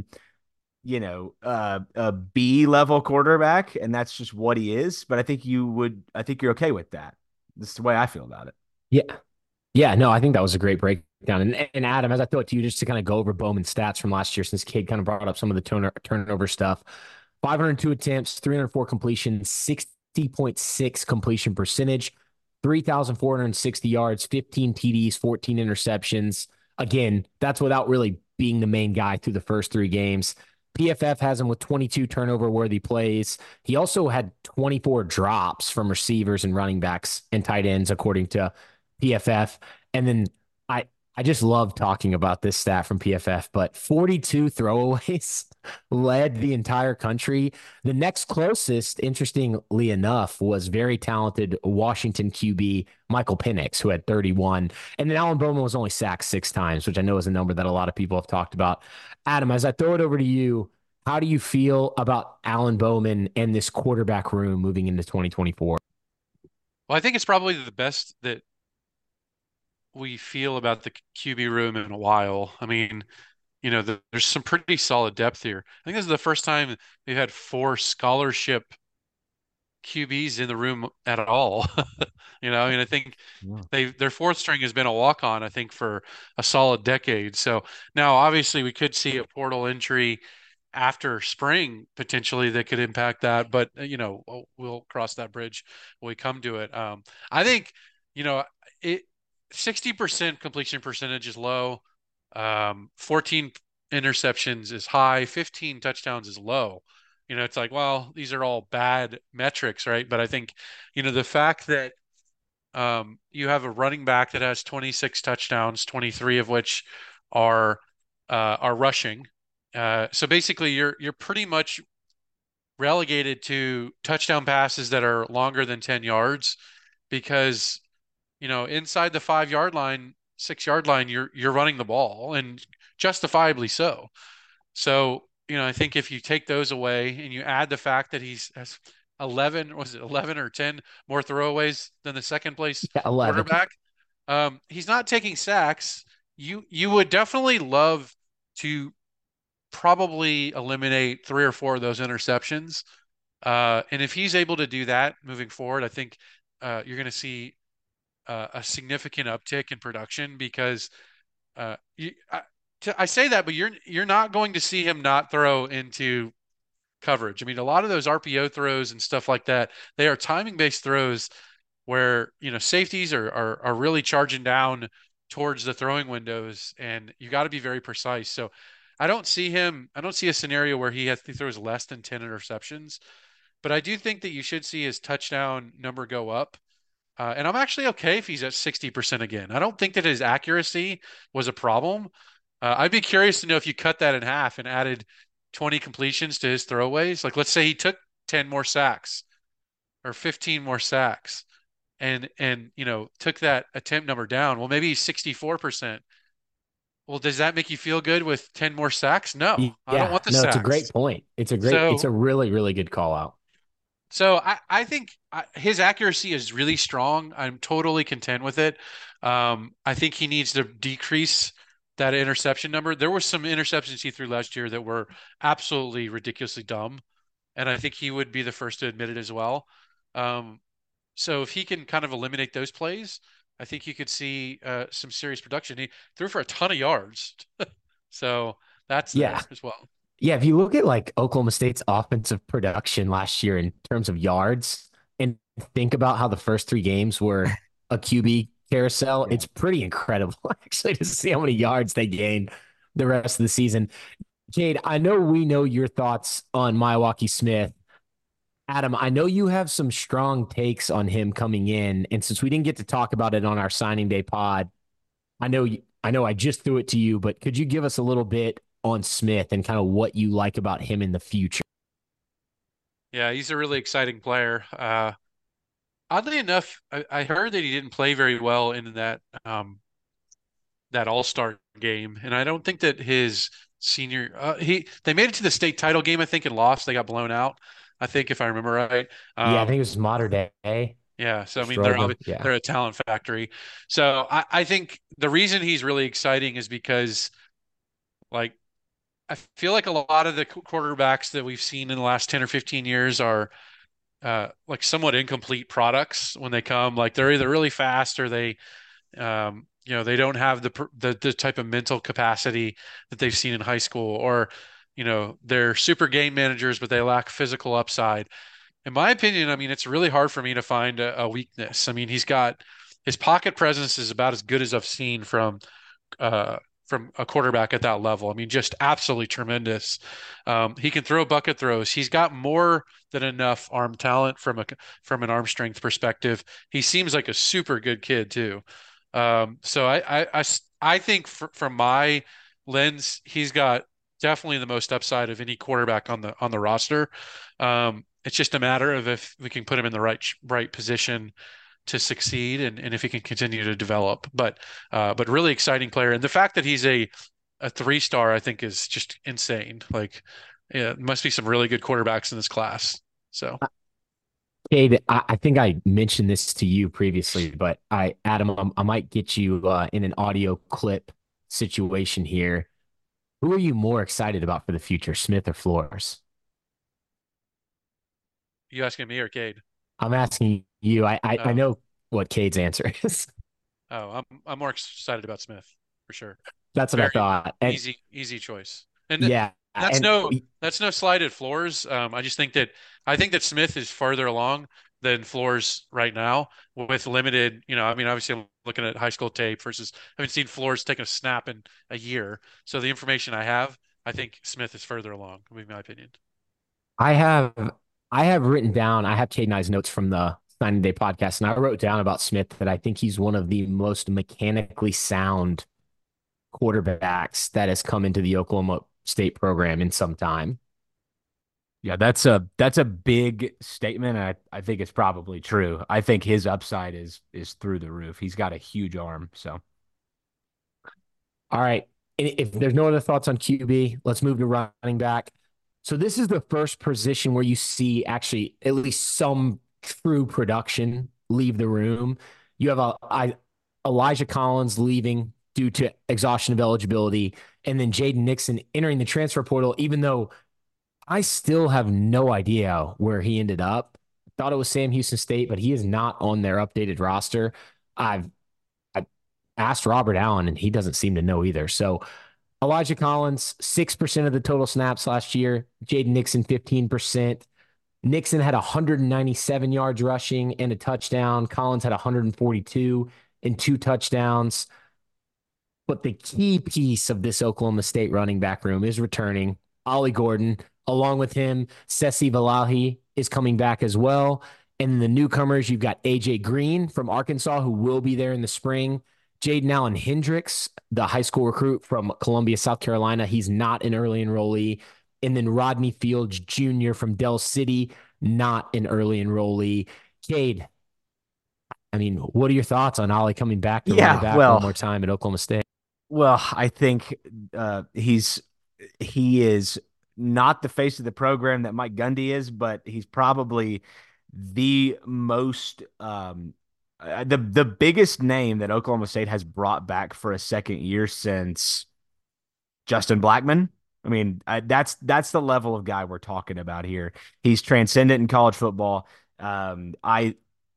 Speaker 4: a B level quarterback, and that's just what he is. But I think you're okay with that. This is the way I feel about it.
Speaker 5: Yeah. Yeah, no, I think that was a great breakdown. And Adam, as I throw it to you, just to kind of go over Bowman's stats from last year, since Cade kind of brought up some of the turnover stuff. 502 attempts, 304 completions, 60.6 completion percentage, 3,460 yards, 15 TDs, 14 interceptions. Again, that's without really being the main guy through the first 3 games. PFF has him with 22 turnover worthy plays. He also had 24 drops from receivers and running backs and tight ends, according to PFF. And then I just love talking about this stat from PFF, but 42 throwaways led the entire country. The next closest, interestingly enough, was very talented Washington QB Michael Penix, who had 31. And then Alan Bowman was only sacked 6 times, which I know is a number that a lot of people have talked about. Adam, as I throw it over to you, how do you feel about Alan Bowman and this quarterback room moving into 2024?
Speaker 6: Well, I think it's probably the best that we feel about the QB room in a while. I mean, there's some pretty solid depth here. I think this is the first time we've had 4 scholarship QBs in the room at all. I mean, I think their fourth string has been a walk-on, I think, for a solid decade. So now, obviously, we could see a portal entry after spring potentially that could impact that, but we'll cross that bridge when we come to it. I think it 60% completion percentage is low. 14 interceptions is high. 15 touchdowns is low. It's like, well, these are all bad metrics, right? But I think, the fact that you have a running back that has 26 touchdowns, 23 of which are rushing. So basically, you're pretty much relegated to touchdown passes that are longer than 10 yards, because inside the 5 yard line, 6 yard line, you're running the ball, and justifiably so. So, I think if you take those away and you add the fact that has 11 or 10 more throwaways than the second place quarterback, he's not taking sacks. You would definitely love to probably eliminate 3 or 4 of those interceptions. And if he's able to do that moving forward, I think you're going to see a significant uptick in production, because I say that, but you're not going to see him not throw into coverage. I mean, a lot of those RPO throws and stuff like that, they are timing-based throws where, safeties are really charging down towards the throwing windows, and you got to be very precise. So I don't see a scenario where he throws less than 10 interceptions, but I do think that you should see his touchdown number go up. And I'm actually okay if he's at 60% again. I don't think that his accuracy was a problem. I'd be curious to know if you cut that in half and added 20 completions to his throwaways. Like, let's say he took 10 more sacks or 15 more sacks and took that attempt number down. Well, maybe he's 64%. Well, does that make you feel good with 10 more sacks? No, I don't want the sacks.
Speaker 5: It's a great point. It's a really, really good call out.
Speaker 6: So I think his accuracy is really strong. I'm totally content with it. I think he needs to decrease that interception number. There were some interceptions he threw last year that were absolutely ridiculously dumb, and I think he would be the first to admit it as well. Um, so if he can kind of eliminate those plays, I think you could see some serious production. He threw for a ton of yards, so that's
Speaker 5: Yeah.
Speaker 6: there as well.
Speaker 5: Yeah, if you look at like Oklahoma State's offensive production last year in terms of yards and think about how the first three games were a QB carousel,
Speaker 4: Yeah.
Speaker 5: it's pretty incredible actually to see how many yards they gained the rest of the season. Jade, I know we know your thoughts on Milwaukee Smith. Adam, I know you have some strong takes on him coming in. And since we didn't get to talk about it on our signing day pod, I know I just threw it to you, but could you give us a little bit on Smith and kind of what you like about him in the future?
Speaker 6: Yeah, he's a really exciting player. Oddly enough, I heard that he didn't play very well in that All-Star game, and I don't think that his senior he they made it to the state title game, I think, and lost. They got blown out, I think, if I remember right.
Speaker 5: Yeah, I think it was modern day.
Speaker 6: Yeah, so I mean
Speaker 5: Destroyed them. Yeah.
Speaker 6: they're a talent factory. So I think the reason he's really exciting is because like I feel like a lot of the quarterbacks that we've seen in the last 10 or 15 years are like somewhat incomplete products when they come. Like they're either really fast or they don't have the type of mental capacity that they've seen in high school, or they're super game managers, but they lack physical upside. In my opinion, I mean, it's really hard for me to find a weakness. I mean, his pocket presence is about as good as I've seen uh, from a quarterback at that level. I mean, just absolutely tremendous. He can throw bucket throws. He's got more than enough arm talent from an arm strength perspective. He seems like a super good kid too. So I think from my lens, he's got definitely the most upside of any quarterback on the roster. It's just a matter of if we can put him in the right position to succeed, and if he can continue to develop. But really exciting player, and the fact that he's a 3-star, I think, is just insane. Like, yeah, must be some really good quarterbacks in this class. So
Speaker 5: Cade, I think I mentioned this to you previously, but Adam, I might get you in an audio clip situation here. Who are you more excited about for the future, Smith or Flores?
Speaker 6: you asking me or Cade?
Speaker 5: I'm asking you. I
Speaker 6: Oh,
Speaker 5: know what Cade's answer is.
Speaker 6: I'm more excited about Smith for sure.
Speaker 5: That's what I
Speaker 6: Very
Speaker 5: thought. And
Speaker 6: easy choice. And
Speaker 5: yeah,
Speaker 6: that's
Speaker 5: and
Speaker 6: no slight at Floors. I think that Smith is farther along than Floors right now with limited, I mean, obviously I'm looking at high school tape versus I haven't seen Floors take a snap in a year. So the information I have, I think Smith is further along, would be my opinion.
Speaker 5: I have I have written down, I have Cade and I's notes from the signing day podcast, and I wrote down about Smith that I think he's one of the most mechanically sound quarterbacks that has come into the Oklahoma State program in some time.
Speaker 4: Yeah, that's a big statement. I think it's probably true. I think his upside is through the roof. He's got a huge arm. So
Speaker 5: All right. And if there's no other thoughts on QB, let's move to running back. So this is the first position where you see actually at least some true production leave the room. You have Elijah Collins leaving due to exhaustion of eligibility, and then Jaden Nixon entering the transfer portal, even though I still have no idea where he ended up. Thought it was Sam Houston State, but he is not on their updated roster. I've I asked Robert Allen, and he doesn't seem to know either. So Elijah Collins, 6% of the total snaps last year. Jaden Nixon, 15%. Nixon had 197 yards rushing and a touchdown. Collins had 142 and two touchdowns. But the key piece of this Oklahoma State running back room is returning Ollie Gordon. Along with him, Sesi Valahi is coming back as well. And the newcomers, you've got AJ Green from Arkansas, who will be there in the spring. Jaden Allen Hendricks, the high school recruit from Columbia, South Carolina. He's not an early enrollee. And then Rodney Fields Jr. from Dell City, not an early enrollee. Cade, I mean, what are your thoughts on Ollie coming back to run it
Speaker 4: yeah,
Speaker 5: back one more
Speaker 4: well,
Speaker 5: time at Oklahoma State?
Speaker 4: I think he is not the face of the program that Mike Gundy is, but he's probably the most the biggest name that Oklahoma State has brought back for a second year since Justin Blackman. I mean, that's the level of guy we're talking about here. He's transcendent in college football. I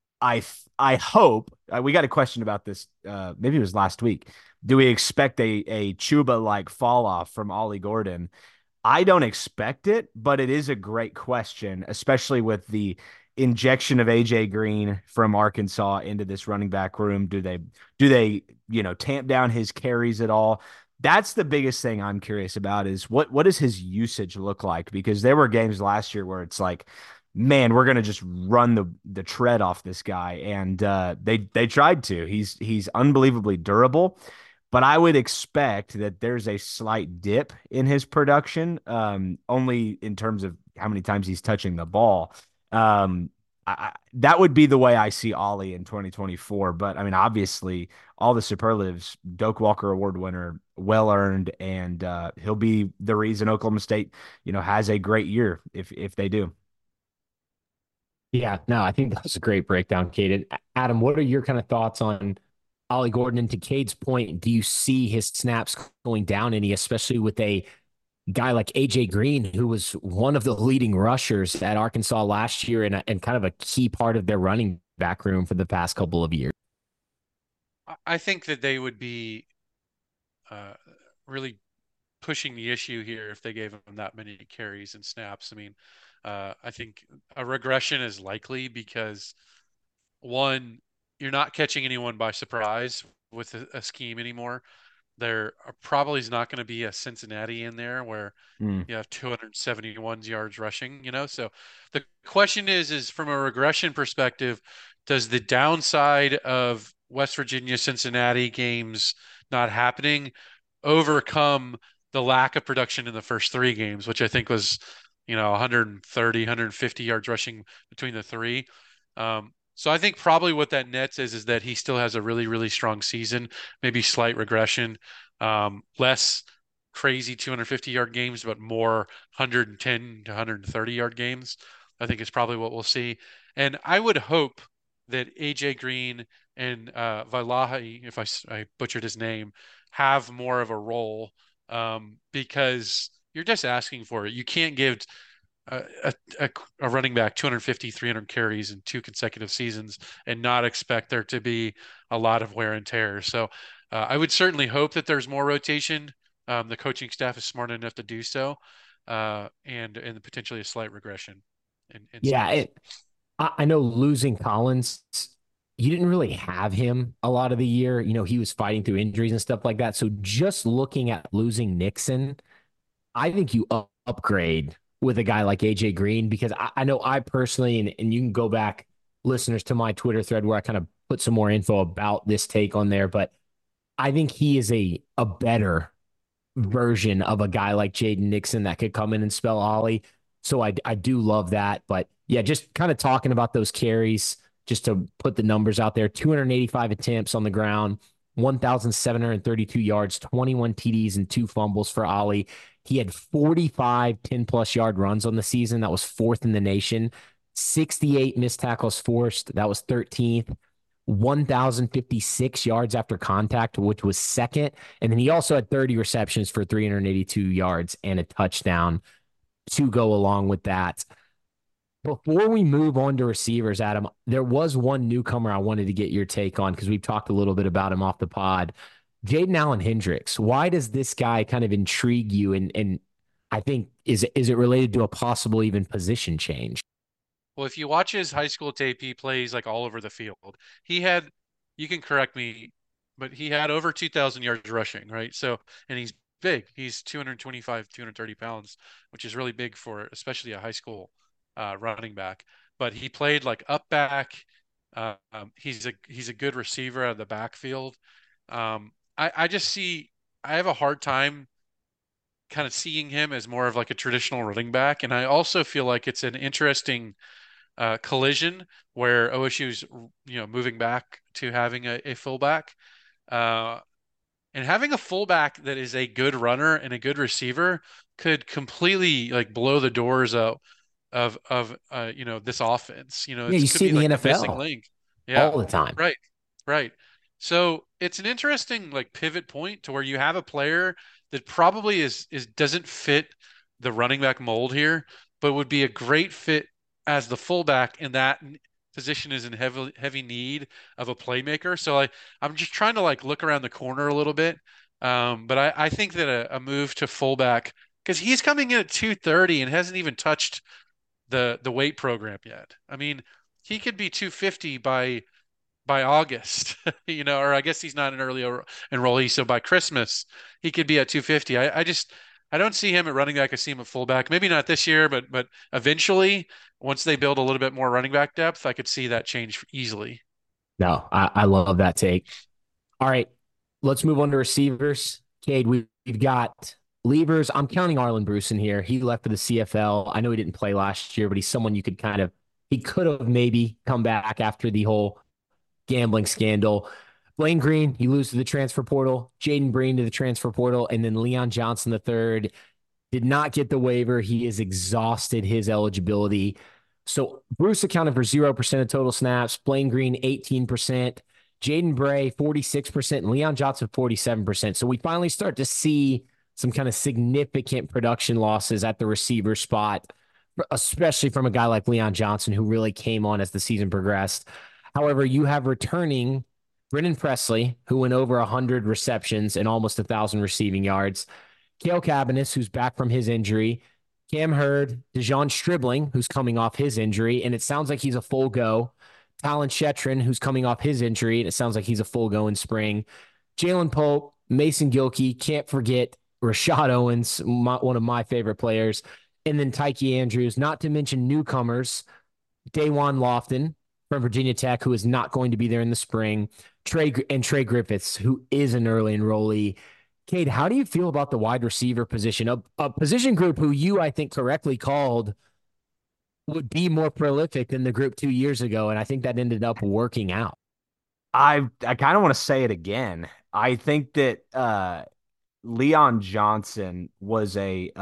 Speaker 4: I hope we got a question about this. Maybe it was last week. Do we expect a Chuba like fall off from Ollie Gordon? I don't expect it, but it is a great question, especially with the injection of AJ Green from Arkansas into this running back room. Do they tamp down his carries at all? That's the biggest thing I'm curious about is what does his usage look like? Because there were games last year where it's like, man, we're gonna just run the tread off this guy, and they tried to. He's unbelievably durable, but I would expect that there's a slight dip in his production, only in terms of how many times he's touching the ball. That would be the way I see Ollie in 2024. But I mean, obviously, all the superlatives, Doak Walker Award winner, well earned, and he'll be the reason Oklahoma State, has a great year if they do.
Speaker 5: Yeah, no, I think that was a great breakdown, Cade. And Adam, what are your kind of thoughts on Ollie Gordon? And to Cade's point, do you see his snaps going down any, especially with a guy like AJ Green, who was one of the leading rushers at Arkansas last year and kind of a key part of their running back room for the past couple of years?
Speaker 6: I think that they would be really pushing the issue here if they gave him that many carries and snaps. I mean, I think a regression is likely because one, you're not catching anyone by surprise with a scheme anymore. There probably is not going to be a Cincinnati in there where
Speaker 4: Mm.
Speaker 6: you have 271 yards rushing, So the question is from a regression perspective, does the downside of West Virginia Cincinnati games not happening overcome the lack of production in the first three games, which I think was, 130, 150 yards rushing between the three. So I think probably what that nets is that he still has a really, really strong season, maybe slight regression, less crazy 250-yard games, but more 110 to 130-yard games. I think is probably what we'll see. And I would hope that AJ Green and Vailahi, if I butchered his name, have more of a role because you're just asking for it. You can't give a, a running back 250, 300 carries in two consecutive seasons and not expect there to be a lot of wear and tear. So I would certainly hope that there's more rotation. The coaching staff is smart enough to do so, and potentially a slight regression in
Speaker 5: Yeah,
Speaker 6: snaps.
Speaker 5: I know losing Collins, you didn't really have him a lot of the year. He was fighting through injuries and stuff like that. So just looking at losing Nixon, I think you upgrade with a guy like AJ Green because I know I personally, and you can go back, listeners, to my Twitter thread where I kind of put some more info about this take on there, but I think he is a better version of a guy like Jaden Nixon that could come in and spell Ollie. So I do love that. But yeah, just kind of talking about those carries, just to put the numbers out there, 285 attempts on the ground, 1,732 yards, 21 TDs, and 2 fumbles for Ollie. He had 45 10-plus yard runs on the season. That was fourth in the nation. 68 missed tackles forced. That was 13th. 1,056 yards after contact, which was second. And then he also had 30 receptions for 382 yards and a touchdown to go along with that. Before we move on to receivers, Adam, there was one newcomer I wanted to get your take on because we've talked a little bit about him off the pod. Jaden Allen Hendricks. Why does this guy kind of intrigue you? And I think is it related to a possible even position change?
Speaker 6: Well, if you watch his high school tape, he plays like all over the field. He had, you can correct me, but he had over 2,000 yards rushing, right? So, and he's big. He's 225, 230 pounds, which is really big for especially a high school running back. But he played like up back. He's a good receiver out of the backfield. I just see, I have a hard time kind of seeing him as more of like a traditional running back. And I also feel like it's an interesting collision where OSU's moving back to having a fullback, and having a fullback that is a good runner and a good receiver could completely like blow the doors out of this offense.
Speaker 5: Yeah,
Speaker 6: It
Speaker 5: you
Speaker 6: could
Speaker 5: see
Speaker 6: be
Speaker 5: it in
Speaker 6: like
Speaker 5: the
Speaker 6: the missing
Speaker 5: NFL
Speaker 6: link. Yeah,
Speaker 5: all the time.
Speaker 6: right, right. So it's an interesting like pivot point to where you have a player that probably is doesn't fit the running back mold here, but would be a great fit as the fullback, and that position is in heavy need of a playmaker. So I'm just trying to like look around the corner a little bit. But I think that a move to fullback, because he's coming in at 230 and hasn't even touched the weight program yet. I mean, he could be 250 by August, or I guess he's not an early enrollee, so by Christmas he could be at 250. I don't see him at running back. I see him at fullback. Maybe not this year, but eventually, once they build a little bit more running back depth, I could see that change easily.
Speaker 5: No, I love that take. All right, let's move on to receivers. Cade, we've got levers. I'm counting Arlen Bruce in here. He left for the CFL. I know he didn't play last year, but he's someone you could he could have maybe come back after the whole gambling scandal. Blaine Green, he loses to the transfer portal. Jaden Breen to the transfer portal. And then Leon Johnson III did not get the waiver. He has exhausted his eligibility. So Bruce accounted for 0% of total snaps. Blaine Green, 18%. Jaden Bray, 46%. And Leon Johnson, 47%. So we finally start to see some kind of significant production losses at the receiver spot, especially from a guy like Leon Johnson, who really came on as the season progressed. However, you have returning Brennan Presley, who went over 100 receptions and almost 1,000 receiving yards. Cale Cabanis, who's back from his injury. Cam Hurd, Dejon Stribling, who's coming off his injury, and it sounds like he's a full go. Talon Shetron, who's coming off his injury, and it sounds like he's a full go in spring. Jalen Pope, Mason Gilkey, can't forget Rashad Owens, one of my favorite players, and then Tyke Andrews, not to mention newcomers, Dawan Lofton from Virginia Tech, who is not going to be there in the spring, Trey Griffiths, who is an early enrollee. Cade, how do you feel about the wide receiver position? A position group who you, I think, correctly called would be more prolific than the group 2 years ago, and I think that ended up working out.
Speaker 4: I kind of want to say it again. I think that Leon Johnson was a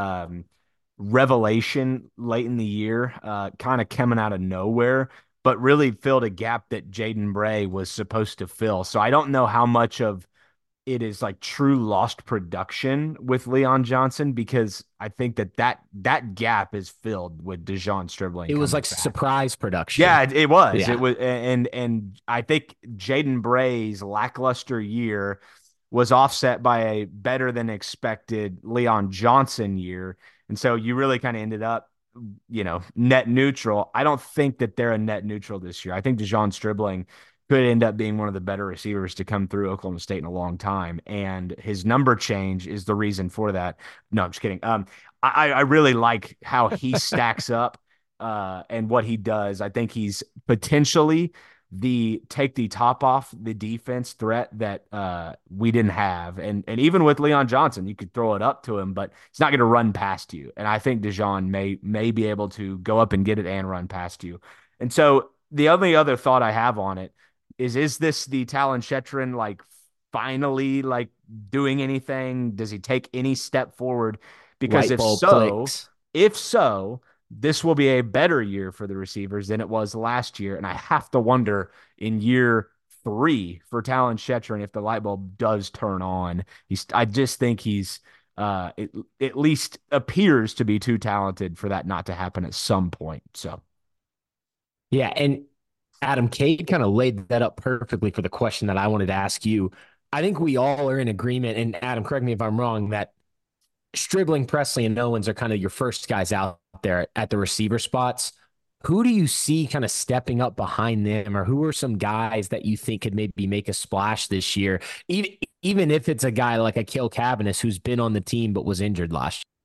Speaker 4: revelation late in the year, kind of coming out of nowhere, but really filled a gap that Jaden Bray was supposed to fill. So I don't know how much of it is like true lost production with Leon Johnson, because I think that gap is filled with Dejon Stribling.
Speaker 5: It was like
Speaker 4: back.
Speaker 5: Surprise production.
Speaker 4: Yeah, it was.
Speaker 5: Yeah.
Speaker 4: It was, and I think Jaden Bray's lackluster year was offset by a better than expected Leon Johnson year. And so you really kind of ended up, net neutral. I don't think that they're a net neutral this year. I think Dejon Stribling could end up being one of the better receivers to come through Oklahoma State in a long time. And his number change is the reason for that. No, I'm just kidding. I really like how he stacks up and what he does. I think he's potentially take the top off the defense threat that we didn't have. And even with Leon Johnson, you could throw it up to him, but it's not going to run past you. And I think Dejon may be able to go up and get it and run past you. And so the only other thought I have on it is this the Talon Shetron like finally like doing anything? Does he take any step forward? Because if so, this will be a better year for the receivers than it was last year. And I have to wonder in year 3 for Talon Shetron if the light bulb does turn on. I just think he's at least appears to be too talented for that not to happen at some point. So
Speaker 5: yeah, and Adam, Cade kind of laid that up perfectly for the question that I wanted to ask you. I think we all are in agreement, and Adam, correct me if I'm wrong, that Stribling, Presley, and Owens are kind of your first guys out there at the receiver spots. Who do you see kind of stepping up behind them, or who are some guys that you think could maybe make a splash this year, even if it's a guy like a Cale Cabanis who's been on the team but was injured last year?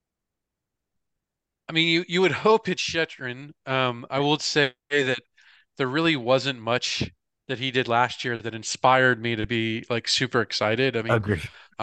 Speaker 6: I mean, you would hope it's Shetron. I will say that there really wasn't much that he did last year that inspired me to be like super excited. I mean,
Speaker 4: agree.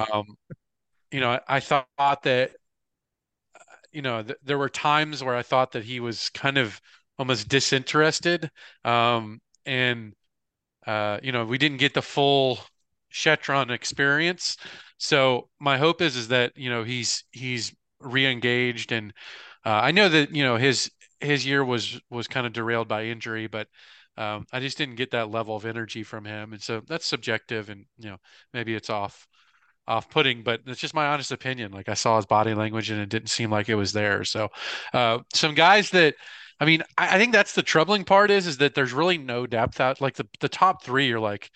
Speaker 6: I thought that, there were times where I thought that he was kind of almost disinterested. And we didn't get the full Shetron experience. So my hope is that, he's re-engaged, and I know that, his year was kind of derailed by injury, but I just didn't get that level of energy from him. And so that's subjective, and, maybe it's off-putting, but it's just my honest opinion. Like, I saw his body language and it didn't seem like it was there. So some guys that I mean, I think that's the troubling part is that there's really no depth out. Like the top three are like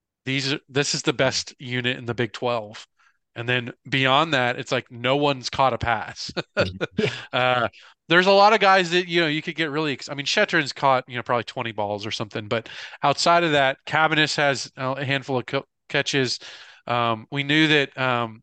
Speaker 6: this is the best unit in the Big 12. And then beyond that, it's like no one's caught a pass.
Speaker 5: Yeah.
Speaker 6: Uh, there's a lot of guys that, you could get really, I mean, Shetron's caught, probably 20 balls or something, but outside of that, Cabanis has a handful of catches. We knew that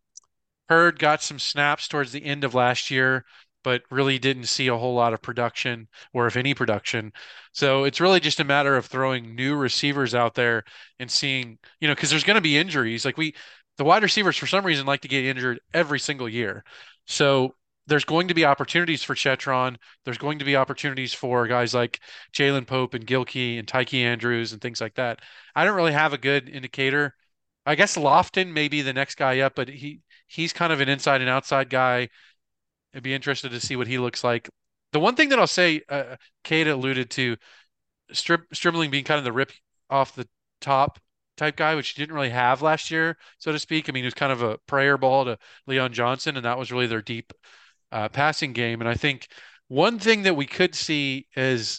Speaker 6: Hurd got some snaps towards the end of last year, but really didn't see a whole lot of production, or if any production. So it's really just a matter of throwing new receivers out there and seeing, because there's going to be injuries. Like the wide receivers for some reason like to get injured every single year. So there's going to be opportunities for Chetron. There's going to be opportunities for guys like Jalen Pope and Gilkey and Tyke Andrews and things like that. I don't really have a good indicator. I guess Lofton may be the next guy up, but he's kind of an inside and outside guy. I'd be interested to see what he looks like. The one thing that I'll say, Kate alluded to, Stribling being kind of the rip off the top type guy, which he didn't really have last year, so to speak. I mean, it was kind of a prayer ball to Leon Johnson, and that was really their deep passing game. And I think one thing that we could see is,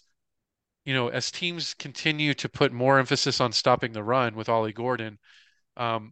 Speaker 6: as teams continue to put more emphasis on stopping the run with Ollie Gordon, um,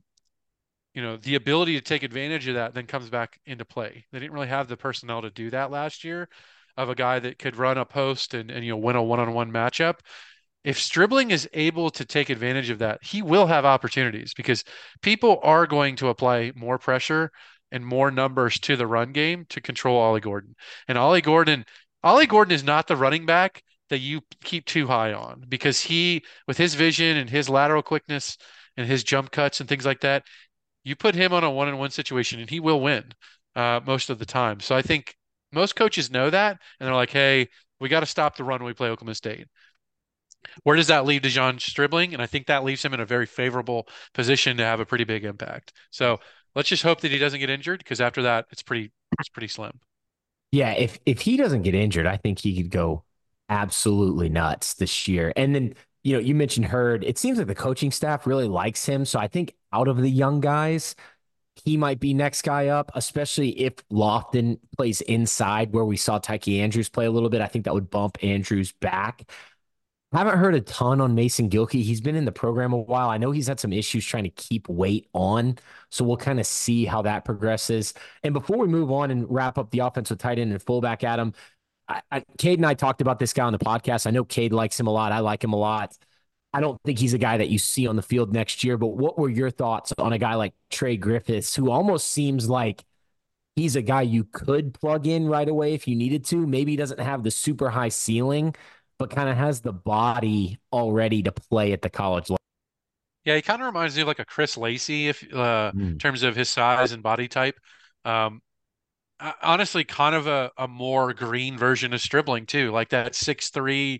Speaker 6: the ability to take advantage of that then comes back into play. They didn't really have the personnel to do that last year, of a guy that could run a post and win a one-on-one matchup. If Stribling is able to take advantage of that, he will have opportunities because people are going to apply more pressure and more numbers to the run game to control Ollie Gordon. And Ollie Gordon is not the running back that you keep too high on, because with his vision and his lateral quickness and his jump cuts and things like that, you put him on a one-on-one situation and he will win most of the time. So I think most coaches know that, and they're like, hey, we got to stop the run when we play Oklahoma State. Where does that leave De'Zhaun Stribling? And I think that leaves him in a very favorable position to have a pretty big impact. So let's just hope that he doesn't get injured, because after that, it's pretty slim.
Speaker 5: Yeah, if he doesn't get injured, I think he could go absolutely nuts this year. And then, you mentioned Hurd. It seems like the coaching staff really likes him. So I think out of the young guys, he might be next guy up, especially if Lofton plays inside where we saw Tyke Andrews play a little bit. I think that would bump Andrews back. Haven't heard a ton on Mason Gilkey. He's been in the program a while. I know he's had some issues trying to keep weight on, so we'll kind of see how that progresses. And before we move on and wrap up the offensive tight end and fullback, Adam, Cade and I talked about this guy on the podcast. I know Cade likes him a lot. I like him a lot. I don't think he's a guy that you see on the field next year, but what were your thoughts on a guy like Trey Griffiths, who almost seems like he's a guy you could plug in right away if you needed to? Maybe he doesn't have the super high ceiling, but kind of has the body already to play at the college level.
Speaker 6: Yeah, he kind of reminds me of like a Chris Lacey, if in terms of his size and body type. Um, Honestly, kind of a more green version of Stribling too, like that 6'3",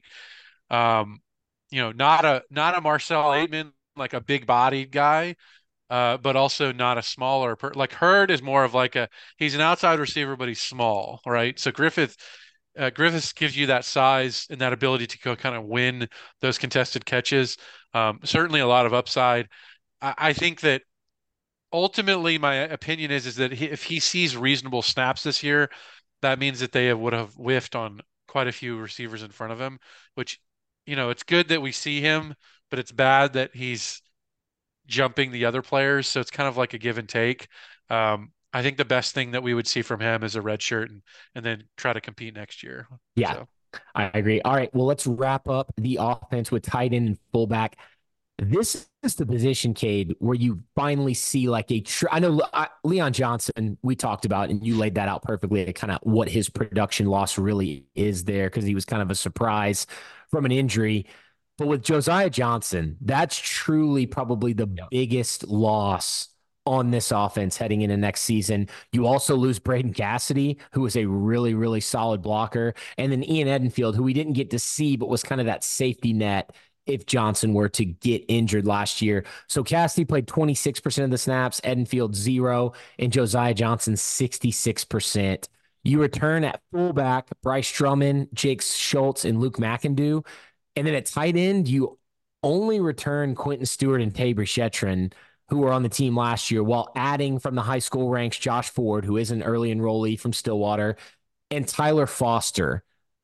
Speaker 6: not a Marcel Aitman, like a big bodied guy, but also not a smaller like Hurd is more of like he's an outside receiver, but he's small, right? So Griffiths gives you that size and that ability to go kind of win those contested catches. Certainly a lot of upside. I think that ultimately my opinion is that if he sees reasonable snaps this year, that means that they would have whiffed on quite a few receivers in front of him, which, it's good that we see him, but it's bad that he's jumping the other players. So it's kind of like a give and take. I think the best thing that we would see from him is a red shirt and then try to compete next year.
Speaker 5: Yeah,
Speaker 6: So.
Speaker 5: I agree. All right, well, let's wrap up the offense with tight end and fullback. This is the position, Cade, where you finally see like I know Leon Johnson, we talked about, and you laid that out perfectly, kind of what his production loss really is there, because he was kind of a surprise from an injury. But with Josiah Johnson, that's truly probably the biggest loss on this offense heading into next season. You also lose Braden Cassidy, who was a really, really solid blocker, and then Ian Edenfield, who we didn't get to see, but was kind of that safety net if Johnson were to get injured last year. So Cassidy played 26% of the snaps, Edenfield 0, and Josiah Johnson 66%. You return at fullback Bryce Drummond, Jake Schultz, and Luke McIndoe. And then at tight end, you only return Quentin Stewart and Tabry Shetron, who were on the team last year, while adding from the high school ranks Josh Ford, who is an early enrollee from Stillwater, and Tyler Foster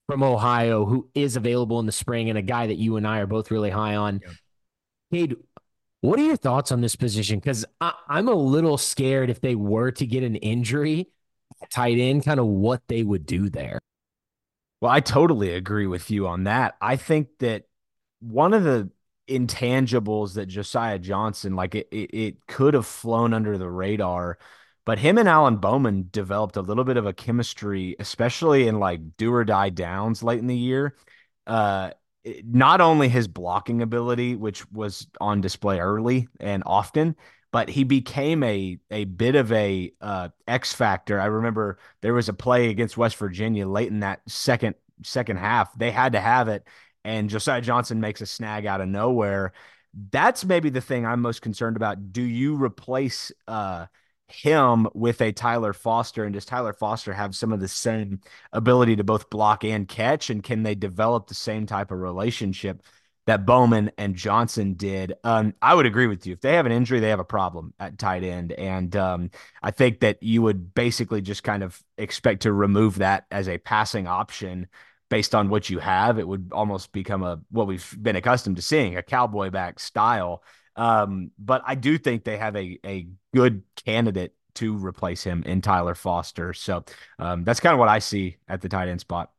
Speaker 5: from Ohio who is available in the spring and a guy that you and I are both really high on.
Speaker 4: Yep.
Speaker 5: Cade, what are your thoughts on this position? Because I'm a little scared if they were to get an injury tight end, kind of what they would do there.
Speaker 4: Well, I totally agree with you on that. I think that one of the intangibles that Josiah Johnson, like it could have flown under the radar, but him and Alan Bowman developed a little bit of a chemistry, especially in like do or die downs late in the year. Uh, Not only his blocking ability, which was on display early and often, but he became a bit of a X factor. I remember there was a play against West Virginia late in that second half. They had to have it, and Josiah Johnson makes a snag out of nowhere. That's maybe the thing I'm most concerned about. Do you replace him with a Tyler Foster, and does Tyler Foster have some of the same ability to both block and catch, and can they develop the same type of relationship that Bowman and Johnson did? I would agree with you. If they have an injury, they have a problem at tight end. And I think that you would basically just kind of expect to remove that as a passing option based on what you have. It would almost become what we've been accustomed to seeing, a cowboy back style. But I do think they have a good candidate to replace him in Tyler Foster. So that's kind of what I see at the tight end spot.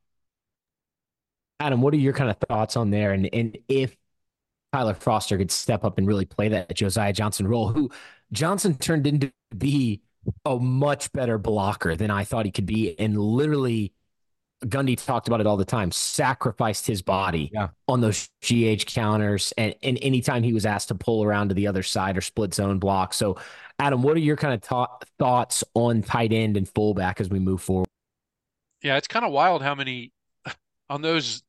Speaker 5: Adam, what are your kind of thoughts on there? And if Tyler Foster could step up and really play that Josiah Johnson role, who Johnson turned into be a much better blocker than I thought he could be, and literally Gundy talked about it all the time, sacrificed his body on those GH counters and anytime he was asked to pull around to the other side or split zone block. So, Adam, what are your kind of thoughts on tight end and fullback as we move forward?
Speaker 6: Yeah, it's kind of wild how many on those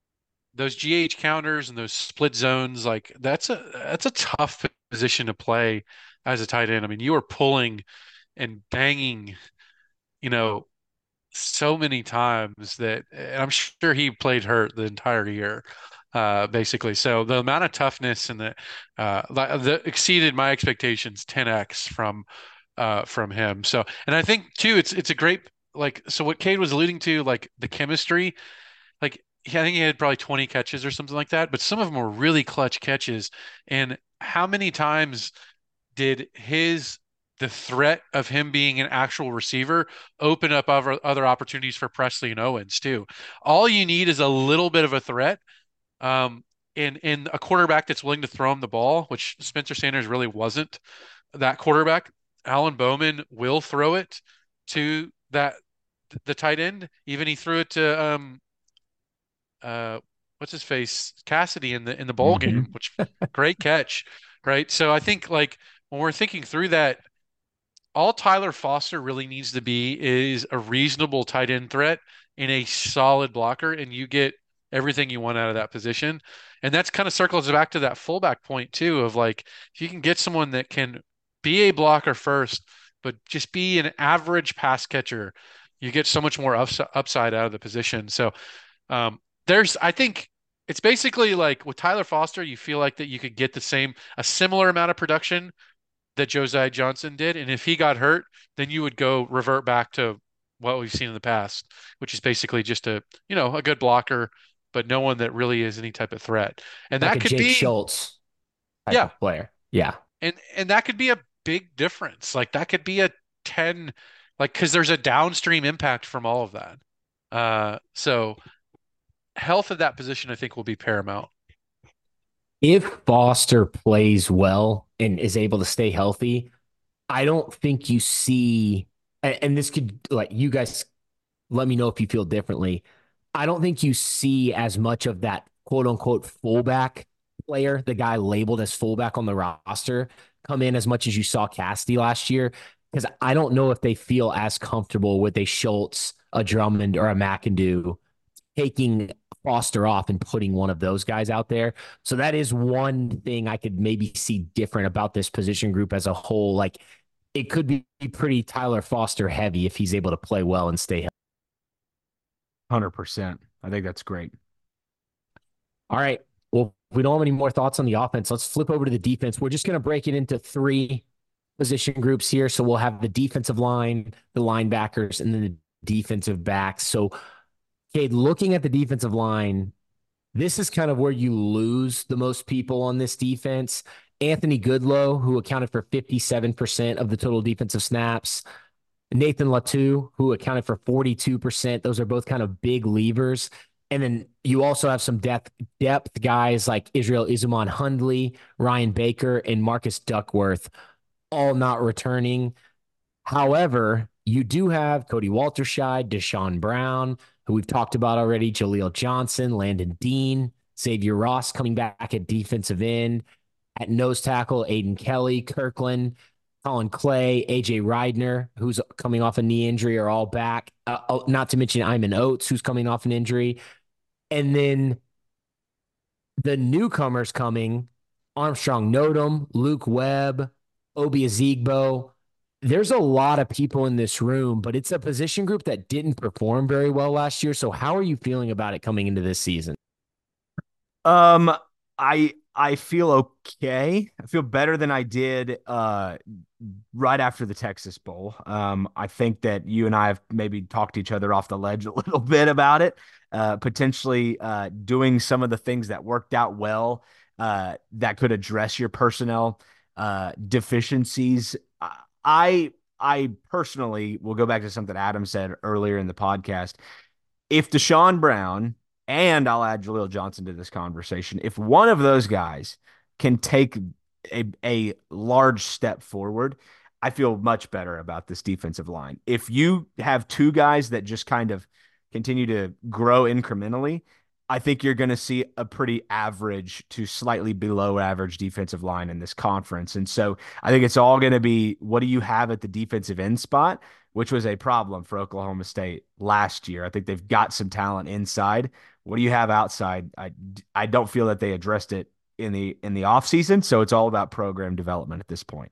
Speaker 6: GH counters and those split zones, like that's a tough position to play as a tight end. I mean, you are pulling and banging, you know, so many times that, and I'm sure he played hurt the entire year, basically. So the amount of toughness and the exceeded my expectations 10x from him. So, and I think too, it's a great, like, so what Cade was alluding to, like the chemistry, like I think he had probably 20 catches or something like that, but some of them were really clutch catches. And how many times did the threat of him being an actual receiver open up other opportunities for Presley and Owens too? All you need is a little bit of a threat, in a quarterback that's willing to throw him the ball, which Spencer Sanders really wasn't that quarterback. Alan Bowman will throw it to the tight end. Even he threw it to what's his face, Cassidy in the bowl game, which great catch, right? So I think like when we're thinking through that, all Tyler Foster really needs to be is a reasonable tight end threat and a solid blocker, and you get everything you want out of that position. And that's kind of circles back to that fullback point too, of like if you can get someone that can be a blocker first, but just be an average pass catcher, you get so much more upside out of the position. So I think it's basically like with Tyler Foster, you feel like that you could get a similar amount of production that Josiah Johnson did. And if he got hurt, then you would revert back to what we've seen in the past, which is basically just a good blocker, but no one that really is any type of threat. And
Speaker 5: like
Speaker 6: that could
Speaker 5: Jake
Speaker 6: be
Speaker 5: Schultz type of player. Yeah.
Speaker 6: And that could be a big difference. Like that could be a 10, like, cause there's a downstream impact from all of that. So health of that position, I think, will be paramount.
Speaker 5: If Foster plays well and is able to stay healthy, I don't think you see, and this could, like, you guys let me know if you feel differently. I don't think you see as much of that quote unquote fullback player, the guy labeled as fullback on the roster, come in as much as you saw Cassidy last year, because I don't know if they feel as comfortable with a Schultz, a Drummond, or a McIndoe taking Foster off and putting one of those guys out there. So that is one thing I could maybe see different about this position group as a whole. Like it could be pretty Tyler Foster heavy if he's able to play well and stay healthy.
Speaker 4: 100%. I think that's great.
Speaker 5: All right. Well, if we don't have any more thoughts on the offense, let's flip over to the defense. We're just going to break it into 3 position groups here. So we'll have the defensive line, the linebackers, and then the defensive backs. So Okay, looking at the defensive line, this is kind of where you lose the most people on this defense. Anthony Goodlow, who accounted for 57% of the total defensive snaps. Nathan Latu, who accounted for 42%. Those are both kind of big levers. And then you also have some depth guys like Israel Izuman Hundley, Ryan Baker, and Marcus Duckworth, all not returning. However, you do have Cody Walterscheid, Deshaun Brown, who we've talked about already, Jaleel Johnson, Landon Dean, Xavier Ross coming back at defensive end, at nose tackle, Aiden Kelly, Kirkland, Colin Clay, AJ Ridner, who's coming off a knee injury, are all back. Not to mention Iman Oates, who's coming off an injury. And then the newcomers coming, Armstrong Nodum, Luke Webb, Obi Ezigbo. There's a lot of people in this room, but it's a position group that didn't perform very well last year. So how are you feeling about it coming into this season?
Speaker 4: Um, I feel okay. I feel better than I did right after the Texas Bowl. I think that you and I have maybe talked each other off the ledge a little bit about it. Potentially doing some of the things that worked out well that could address your personnel deficiencies. I personally will go back to something Adam said earlier in the podcast. If Deshaun Brown, and I'll add Jaleel Johnson to this conversation, if one of those guys can take a large step forward, I feel much better about this defensive line. If you have two guys that just kind of continue to grow incrementally, I think you're going to see a pretty average to slightly below average defensive line in this conference. And so I think it's all going to be, what do you have at the defensive end spot, which was a problem for Oklahoma State last year. I think they've got some talent inside. What do you have outside? I don't feel that they addressed it in the offseason. So it's all about program development at this point.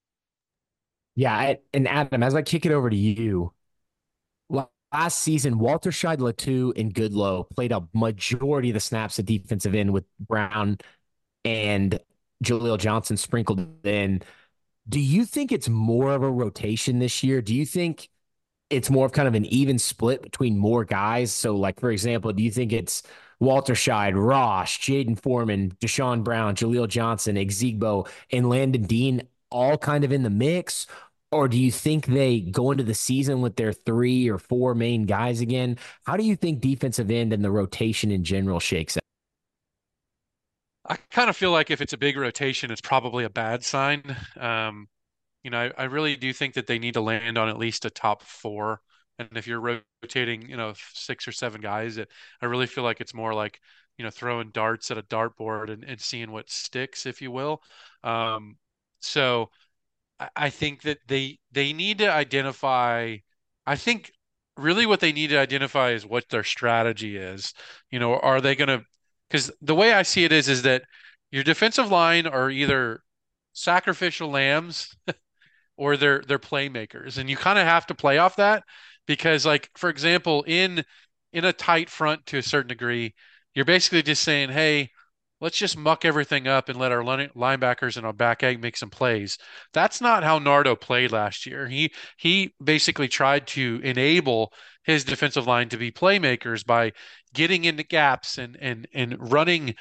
Speaker 5: Yeah, and Adam, as I kick it over to you, last season, Walterscheid, Latu, and Goodlow played a majority of the snaps at defensive end with Brown and Jaleel Johnson sprinkled in. Do you think it's more of a rotation this year? Do you think it's more of kind of an even split between more guys? So, like, for example, do you think it's Walterscheid, Ross, Jaden Foreman, Deshaun Brown, Jaleel Johnson, Exigbo, and Landon Dean all kind of in the mix? Or do you think they go into the season with their 3 or 4 main guys again? How do you think defensive end and the rotation in general shakes out?
Speaker 6: I kind of feel like if it's a big rotation, it's probably a bad sign. I really do think that they need to land on at least a top four. And if you're rotating, 6 or 7 guys, I really feel like it's more like, throwing darts at a dartboard and seeing what sticks, if you will. So I think that they need to identify. I think really what they need to identify is what their strategy is. Are they going to? Because the way I see it is that your defensive line are either sacrificial lambs or they're playmakers, and you kind of have to play off that because, like, for example, in a tight front to a certain degree, you're basically just saying, hey, let's just muck everything up and let our linebackers and our back end make some plays. That's not how Nardo played last year. He basically tried to enable his defensive line to be playmakers by getting into gaps and running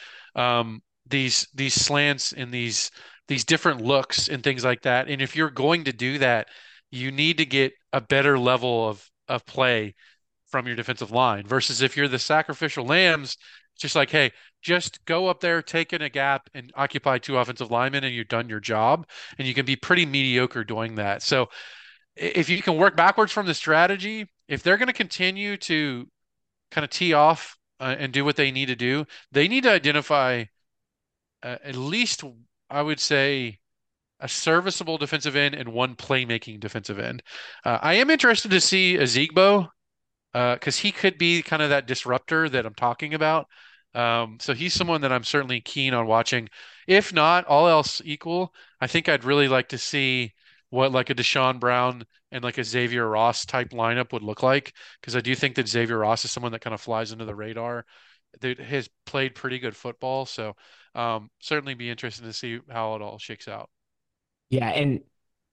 Speaker 6: these slants and these different looks and things like that. And if you're going to do that, you need to get a better level of play from your defensive line versus if you're the sacrificial lambs, it's just like, hey, just go up there, take in a gap and occupy 2 offensive linemen and you've done your job. And you can be pretty mediocre doing that. So if you can work backwards from the strategy, if they're going to continue to kind of tee off and do what they need to do, they need to identify at least, I would say, a serviceable defensive end and one playmaking defensive end. I am interested to see Ezigbo because he could be kind of that disruptor that I'm talking about. So he's someone that I'm certainly keen on watching. If not, all else equal, I think I'd really like to see what like a Deshaun Brown and like a Xavier Ross type lineup would look like because I do think that Xavier Ross is someone that kind of flies under the radar. That has played pretty good football, so certainly be interested to see how it all shakes out.
Speaker 5: Yeah, and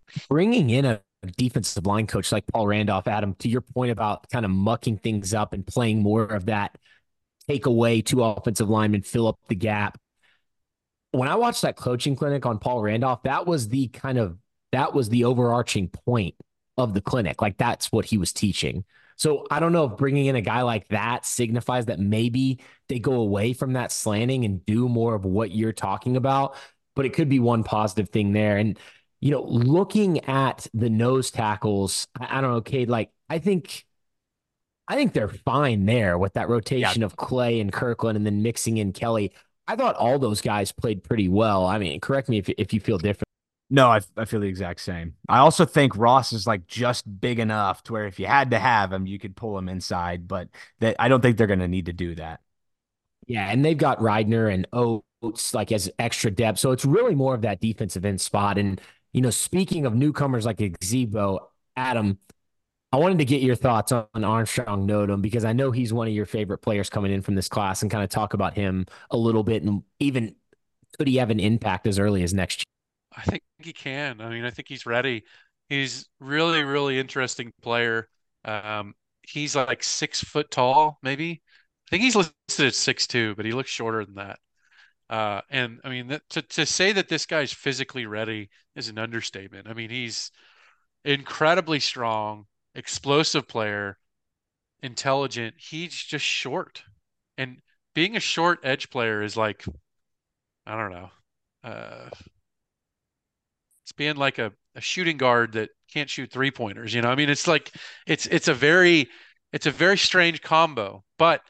Speaker 5: Bringing in a defensive line coach like Paul Randolph, Adam, to your point about kind of mucking things up and playing more of that take away two offensive linemen, fill up the gap. When I watched that coaching clinic on Paul Randolph, that was the overarching point of the clinic. Like that's what he was teaching. So I don't know if bringing in a guy like that signifies that maybe they go away from that slanting and do more of what you're talking about, but it could be one positive thing there. And, looking at the nose tackles, I don't know, Cade, like I think they're fine there with that
Speaker 4: Yeah.
Speaker 5: rotation of Clay and Kirkland and then mixing in Kelly. I thought all those guys played pretty well. I mean, correct me if you feel different.
Speaker 4: No, I feel the exact same. I also think Ross is like just big enough to where if you had to have him, you could pull him inside, but that I don't think they're going to need to do that.
Speaker 5: Yeah, and they've got Reidner and Oates like as extra depth. So it's really more of that defensive end spot. And, speaking of newcomers like Gazebo, Adam, I wanted to get your thoughts on Armstrong Nodum because I know he's one of your favorite players coming in from this class and kind of talk about him a little bit and even could he have an impact as early as next
Speaker 6: I think he can. I mean, I think he's ready. He's really, really interesting player. He's like 6 foot tall, maybe. I think he's listed at 6'2", but he looks shorter than that. And I mean, to say that this guy's physically ready is an understatement. I mean, he's incredibly strong, explosive player, intelligent. He's just short. And being a short edge player is like, I don't know. Uh, it's being like a shooting guard that can't shoot 3 pointers. I mean, it's like it's a very strange combo. But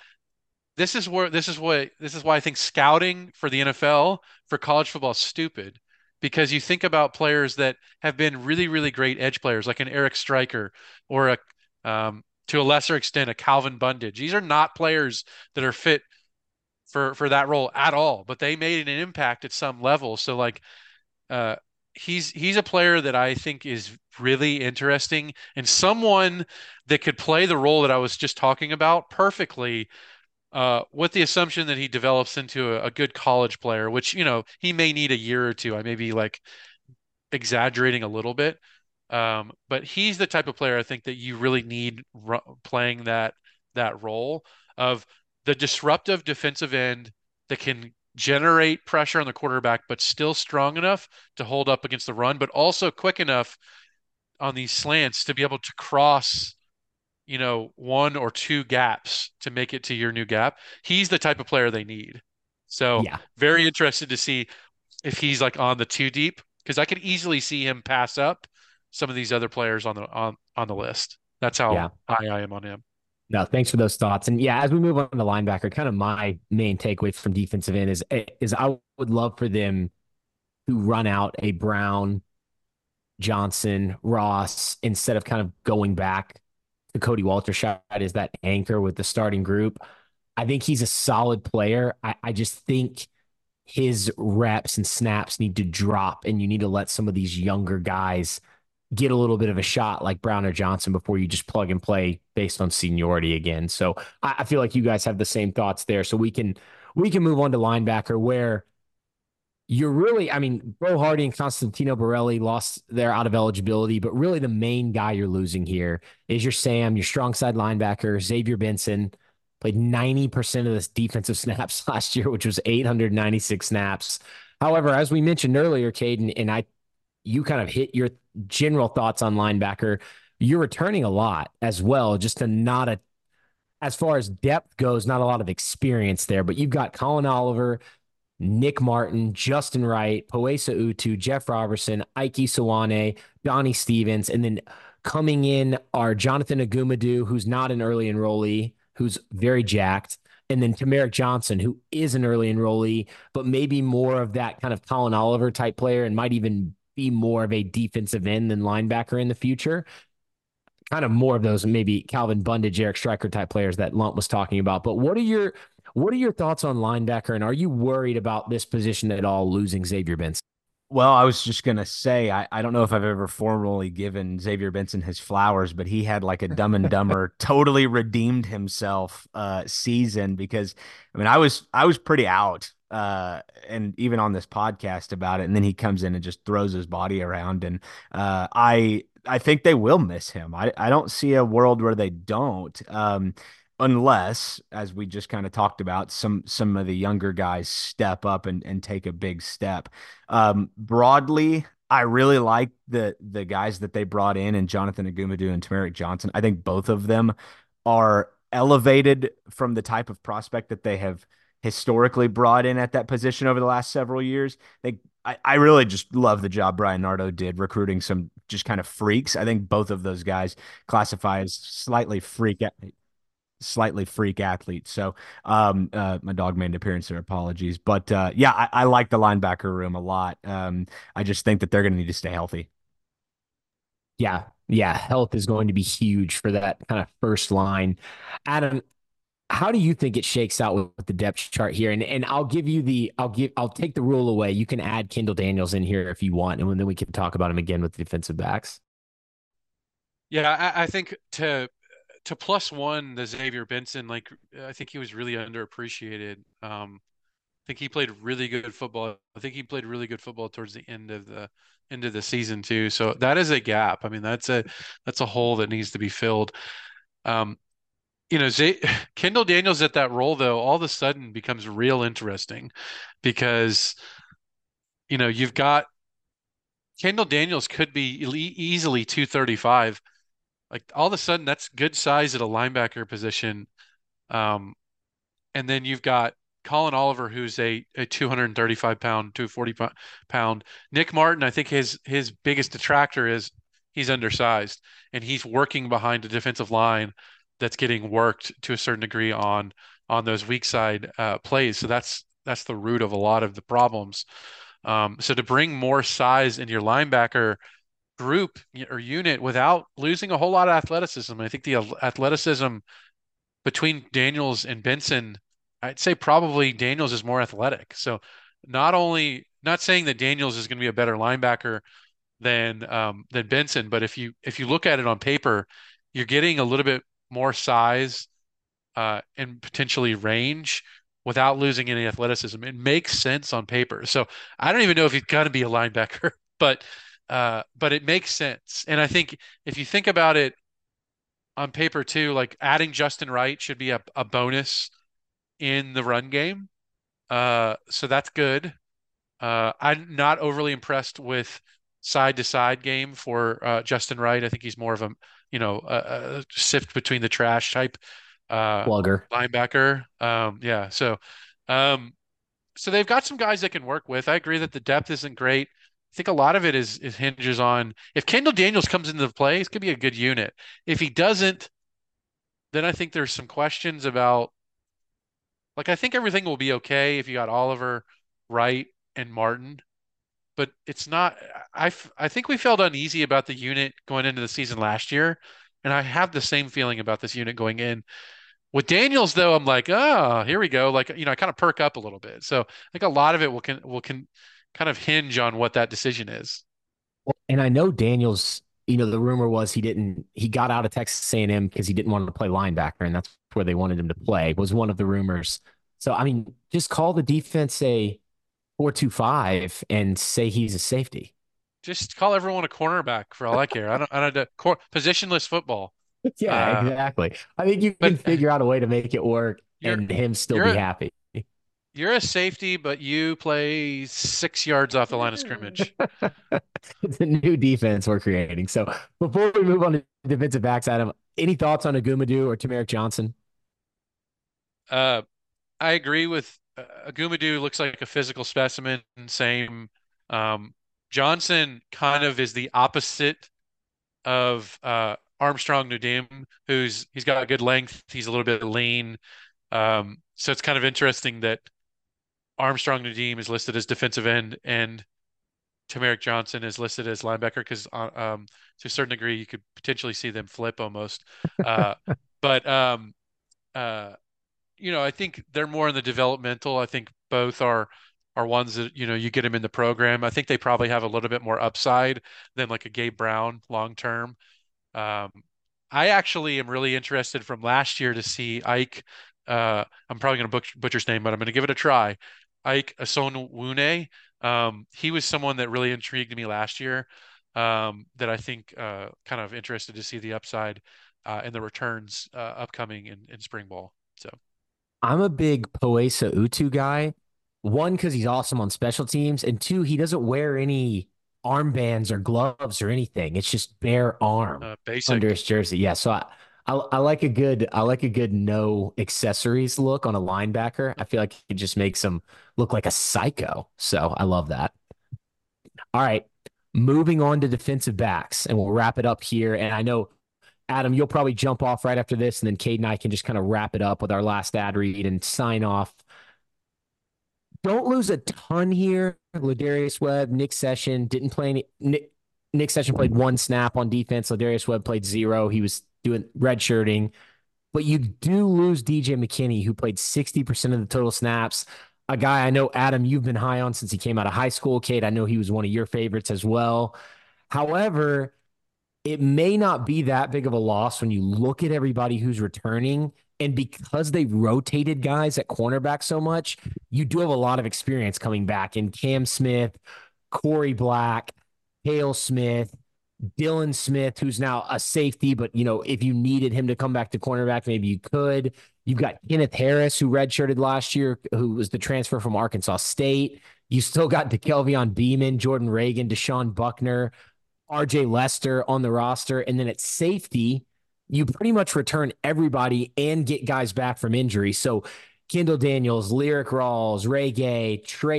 Speaker 6: this is why I think scouting for the NFL for college football is stupid. Because you think about players that have been really, really great edge players, like an Eric Stryker or to a lesser extent, a Calvin Bundage. These are not players that are fit for that role at all, but they made an impact at some level. So like uh, he's a player that I think is really interesting and someone that could play the role that I was just talking about perfectly, with the assumption that he develops into a good college player, which he may need a year or two. I may be like exaggerating a little bit, but he's the type of player I think that you really need playing that role of the disruptive defensive end that can generate pressure on the quarterback, but still strong enough to hold up against the run, but also quick enough on these slants to be able to cross, one or two gaps to make it to your new gap. He's the type of player they need. So
Speaker 5: year. Yeah.
Speaker 6: very interested to see if he's like on the two deep, because I could easily see him pass up some of these other players on the list. That's how
Speaker 5: Yeah.
Speaker 6: high I am on him.
Speaker 5: No, thanks for those thoughts. And yeah, as we move on to linebacker, kind of my main takeaway from defensive end is I would love for them to run out a Brown, Johnson, Ross instead of kind of going back to Cody Walterscheid as that anchor with the starting group. I think he's a solid player. I just think his reps and snaps need to drop, and you need to let some of these younger guys get a little bit of a shot like Brown or Johnson before you just plug and play based on seniority again. So I feel like you guys have the same thoughts there. So we can move on to linebacker where you're really, I mean, Bo Hardy and Constantino Borelli lost their out of eligibility, but really the main guy you're losing here is your Sam, your strong side linebacker, Xavier Benson, played 90% of this defensive snaps last year, which was 896 snaps. However, as we mentioned earlier, Caden, and you kind of hit your general thoughts on linebacker. You're returning a lot as well, just to not as far as depth goes, not a lot of experience there, but you've got Colin Oliver, Nick Martin, Justin Wright, Poesa Utu, Jeff Robertson, Ike Sawane, Donnie Stevens, and then coming in are Jonathan Agumadu, who's not an early enrollee, who's very jacked, and then Tamarick Johnson, who is an early enrollee, but maybe more of that kind of Colin Oliver type player and might even be more of a defensive end than linebacker in the future. Kind of more of those maybe Calvin Bundage, Eric Stryker type players that Lunt was talking about. But what are your thoughts on linebacker, and are you worried about this position at all, losing Xavier Benson?
Speaker 4: Well, I was just gonna say I don't know if I've ever formally given Xavier Benson his flowers, but he had like a Dumb and Dumber totally redeemed himself season because I mean I was pretty out and even on this podcast about it. And then he comes in and just throws his body around. And I think they will miss him. I don't see a world where they don't. Unless, as we just kind of talked about, some of the younger guys step up and take a big step. Broadly, I really like the guys that they brought in and Jonathan Agumadu and Tamarick Johnson. I think both of them are elevated from the type of prospect that they have historically brought in at that position over the last several years. I really just love the job Brian Nardo did recruiting some just kind of freaks. I think both of those guys classify as slightly freak athletes. So my dog made an appearance there. Apologies. But yeah, I like the linebacker room a lot. I just think that they're going to need to stay healthy.
Speaker 5: Yeah. Yeah. Health is going to be huge for that kind of first line. Adam, how do you think it shakes out with the depth chart here? And I'll take the rule away. You can add Kendall Daniels in here if you want, and then we can talk about him again with the defensive backs.
Speaker 6: Yeah, I think to plus one the Xavier Benson, like I think he was really underappreciated. I think he played really good football. I think he played really good football towards the end of the season too. So that is a gap. I mean, that's a hole that needs to be filled. Um, Kendall Daniels at that role though, all of a sudden becomes real interesting because you've got Kendall Daniels could be easily 235. Like all of a sudden that's good size at a linebacker position. Um, and then you've got Colin Oliver, who's a 235 pound, 240 pound. Nick Martin, I think his biggest detractor is he's undersized and he's working behind a defensive line that's getting worked to a certain degree on those weak side plays. So that's the root of a lot of the problems. So to bring more size in your linebacker group or unit without losing a whole lot of athleticism, I think the athleticism between Daniels and Benson, I'd say probably Daniels is more athletic. So not saying that Daniels is going to be a better linebacker than Benson, but if you look at it on paper, you're getting a little bit more size and potentially range without losing any athleticism. It makes sense on paper. So I don't even know if he's going to be a linebacker, but it makes sense. And I think if you think about it on paper too, like adding Justin Wright should be a bonus in the run game. So that's good. I'm not overly impressed with side to side game for Justin Wright. I think he's more of a sift between the trash type
Speaker 5: Plugger.
Speaker 6: linebacker. Yeah. Um, so they've got some guys they can work with. I agree that the depth isn't great. I think a lot of it is hinges on if Kendall Daniels comes into the play, it's gonna be a good unit. If he doesn't, then I think there's some questions about like I think everything will be okay if you got Oliver, Wright, and Martin, but it's not. I think we felt uneasy about the unit going into the season last year, and I have the same feeling about this unit going in. With Daniels, though, I'm like, oh, here we go. Like, I kind of perk up a little bit. So I think a lot of it will can kind of hinge on what that decision is.
Speaker 5: And I know Daniels, the rumor was he got out of Texas A&M because he didn't want to play linebacker, and that's where they wanted him to play, was one of the rumors. So, I mean, just call the defense a 4-2-5 and say he's a safety.
Speaker 6: Just call everyone a cornerback for all I care. I don't positionless football.
Speaker 5: Yeah,
Speaker 6: Uh,
Speaker 5: exactly. I think you can
Speaker 6: but
Speaker 5: figure out a way to make it work
Speaker 6: you're
Speaker 5: and him still
Speaker 6: you're
Speaker 5: be
Speaker 6: a,
Speaker 5: happy.
Speaker 6: you're a safety, but you play 6 yards off the line of scrimmage.
Speaker 5: It's a new defense we're creating. So before we move on to defensive backs, Adam, any thoughts on Agumadu or Tamarick Johnson?
Speaker 6: Uh, I agree with Agumadu looks like a physical specimen. Same. Johnson kind of is the opposite of Armstrong Nadim, he's got good length. He's a little bit lean. So it's kind of interesting that Armstrong Nadim is listed as defensive end and Tamarick Johnson is listed as linebacker because to a certain degree you could potentially see them flip almost. Uh, but uh, I think they're more in the developmental. I think both are ones that you get them in the program. I think they probably have a little bit more upside than like a Gabe Brown long term. Um, I actually am really interested from last year to see Ike. I'm probably going to butcher his name, but I'm going to give it a try. Ike Asonwune. He was someone that really intrigued me last year. That I think kind of interested to see the upside and the returns upcoming in spring ball. So
Speaker 5: I'm a big Poesa Utu guy. One, because he's awesome on special teams, and two, he doesn't wear any armbands or gloves or anything. It's just bare arm under
Speaker 6: basic.
Speaker 5: his jersey. Yeah, so I like a good no accessories look on a linebacker. I feel like it just makes him look like a psycho. So I love that. All right, moving on to defensive backs, and we'll wrap it up here. And I know Adam, you'll probably jump off right after this, and then Cade and I can just kind of wrap it up with our last ad read and sign off. Don't lose a ton here. Ladarius Webb, Nick Session didn't play any. Nick Session played one snap on defense. Ladarius Webb played zero. He was doing redshirting. But you do lose DJ McKinney, who played 60% of the total snaps. A guy I know, Adam, you've been high on since he came out of high school. Cade, I know he was one of your favorites as well. However, it may not be that big of a loss when you look at everybody who's returning. And because they rotated guys at cornerback so much, you do have a lot of experience coming back in Cam Smith, Corey Black, Hale Smith, Dylan Smith, who's now a safety, but if you needed him to come back to cornerback, maybe you could. You've got Kenneth Harris, who redshirted last year, who was the transfer from Arkansas State. You still got DeKelvion Beeman, Jordan Reagan, Deshaun Buckner, RJ Lester on the roster. And then at safety, you pretty much return everybody and get guys back from injury. So Kendall Daniels, Lyric Rawls, Ray Gay,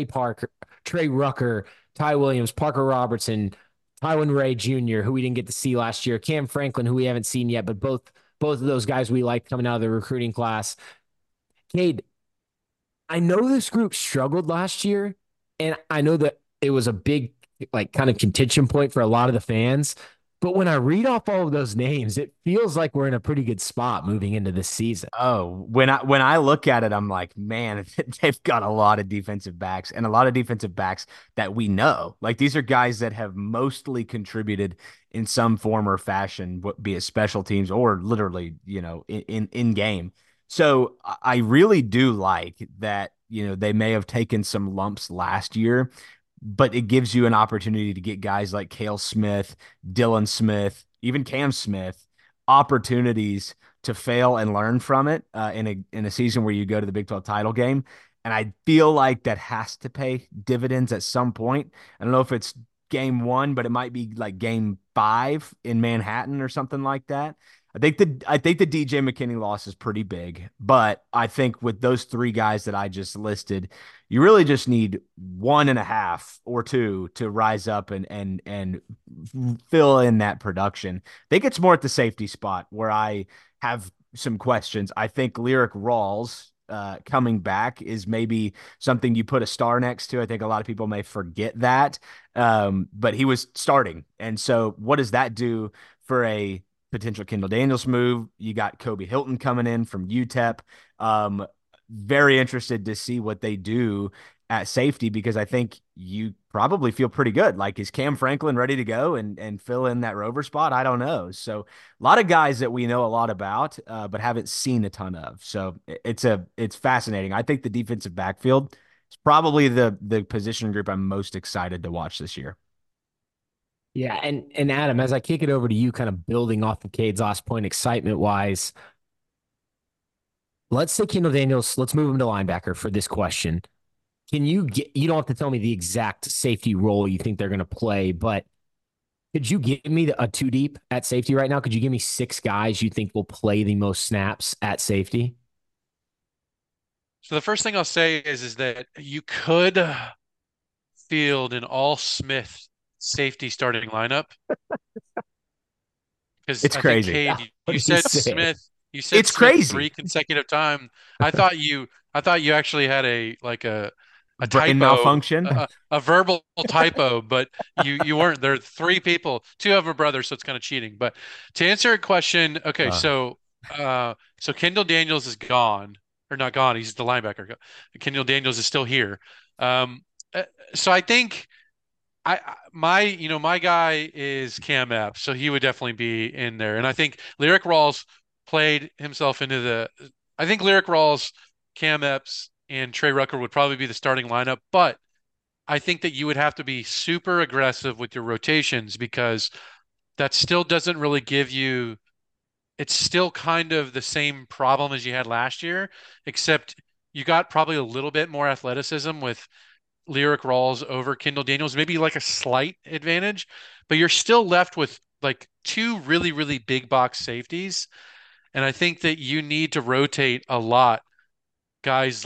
Speaker 5: Trey Rucker, Ty Williams, Parker Robertson, Tywin Ray Jr., who we didn't get to see last year, Cam Franklin, who we haven't seen yet, but both of those guys we like coming out of the recruiting class. Cade, I know this group struggled last year, and I know that it was a big kind of contention point for a lot of the fans. But when I read off all of those names, it feels like we're in a pretty good spot moving into this season.
Speaker 4: Oh, when I look at it, I'm like, man, they've got a lot of defensive backs and a lot of defensive backs that we know. Like these are guys that have mostly contributed in some form or fashion, be it special teams or literally, in game. So I really do like that, they may have taken some lumps last year, but it gives you an opportunity to get guys like Cale Smith, Dylan Smith, even Cam Smith, opportunities to fail and learn from it in a season where you go to the Big 12 title game. And I feel like that has to pay dividends at some point. I don't know if it's game one, but it might be like game 5 in Manhattan or something like that. I think the DJ McKinney loss is pretty big, but I think with those 3 guys that I just listed, you really just need 1.5 or 2 to rise up and fill in that production. I think it's more at the safety spot where I have some questions. I think Lyric Rawls coming back is maybe something you put a star next to. I think a lot of people may forget that, but he was starting, and so what does that do for a potential Kendall Daniels move? You got Kobe Hilton coming in from UTEP. Very interested to see what they do at safety because I think you probably feel pretty good. Like, is Cam Franklin ready to go and fill in that rover spot? I don't know. So a lot of guys that we know a lot about, but haven't seen a ton of. So it's fascinating. I think the defensive backfield is probably the position group I'm most excited to watch this year.
Speaker 5: Yeah, and Adam, as I kick it over to you, kind of building off of Cade's last point, excitement wise, let's say Kendall Daniels, let's move him to linebacker for this question. You don't have to tell me the exact safety role you think they're going to play, but could you give me a 2 deep at safety right now? Could you give me 6 guys you think will play the most snaps at safety?
Speaker 6: So the first thing I'll say is that you could field an all Smith safety starting lineup. Because
Speaker 4: it's crazy.
Speaker 6: Cade, you said Smith. You said
Speaker 4: it's
Speaker 6: Smith
Speaker 4: crazy
Speaker 6: 3 consecutive times. I thought you actually had a
Speaker 4: brain
Speaker 6: typo,
Speaker 4: malfunction,
Speaker 6: a verbal typo, but you weren't. There are 3 people, 2 of them are brothers, so it's kind of cheating. But to answer your question, okay, so Kendall Daniels is gone, or not gone. He's the linebacker. Kendall Daniels is still here. So I think my guy is Cam Epps, so he would definitely be in there. And I think Lyric Rawls played himself into I think Lyric Rawls, Cam Epps, and Trey Rucker would probably be the starting lineup, but I think that you would have to be super aggressive with your rotations because that still doesn't really give you, it's still kind of the same problem as you had last year, except you got probably a little bit more athleticism with Lyric Rawls over Kendall Daniels, maybe like a slight advantage, but you're still left with like two really, really big box safeties. And I think that you need to rotate a lot guys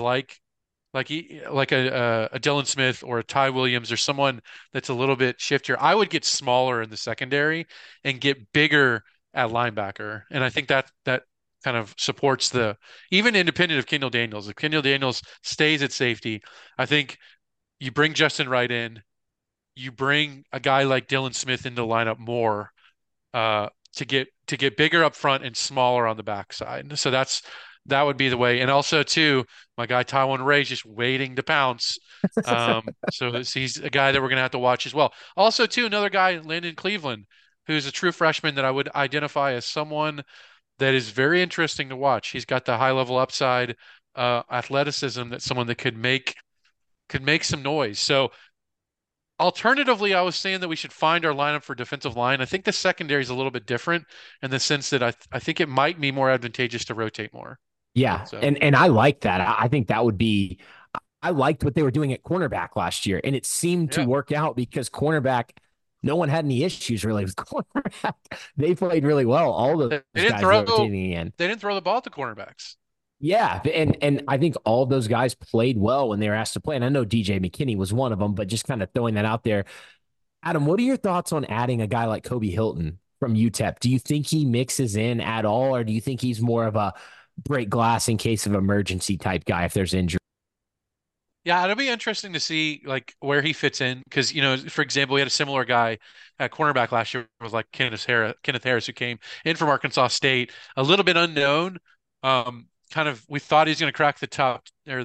Speaker 6: like a Dylan Smith or a Ty Williams or someone that's a little bit shiftier. I would get smaller in the secondary and get bigger at linebacker. And I think that kind of supports the even independent of Kendall Daniels. If Kendall Daniels stays at safety, I think you bring Justin Wright in, you bring a guy like Dylan Smith into the lineup more to get bigger up front and smaller on the backside. So that would be the way. And also too, my guy Taiwan Ray's just waiting to pounce. So he's a guy that we're gonna have to watch as well. Also too, another guy, Landon Cleveland, who's a true freshman that I would identify as someone that is very interesting to watch. He's got the high level upside, athleticism that someone that could make some noise. So alternatively, I was saying that we should find our lineup for defensive line. I think the secondary is a little bit different in the sense that I think it might be more advantageous to rotate more.
Speaker 5: Yeah,
Speaker 6: So
Speaker 5: and I like that. I think that would be. I liked what they were doing at cornerback last year, and it seemed to
Speaker 6: yeah,
Speaker 5: work out because cornerback, no one had any issues really with cornerback. They played really well. All those
Speaker 6: they didn't
Speaker 5: guys
Speaker 6: throw
Speaker 5: rotating in.
Speaker 6: they didn't throw the ball at the cornerbacks.
Speaker 5: Yeah, and I think all of those guys played well when they were asked to play. And I know DJ McKinney was one of them, but just kind of throwing that out there. Adam, what are your thoughts on adding a guy like Kobe Hilton from UTEP? Do you think he mixes in at all, or do you think he's more of a break glass in case of emergency type guy if there's injury?
Speaker 6: Yeah, it'll be interesting to see like where he fits in because for example, we had a similar guy at cornerback last year was like Kenneth Harris, who came in from Arkansas State, a little bit unknown. Kind of we thought he was going to crack the top or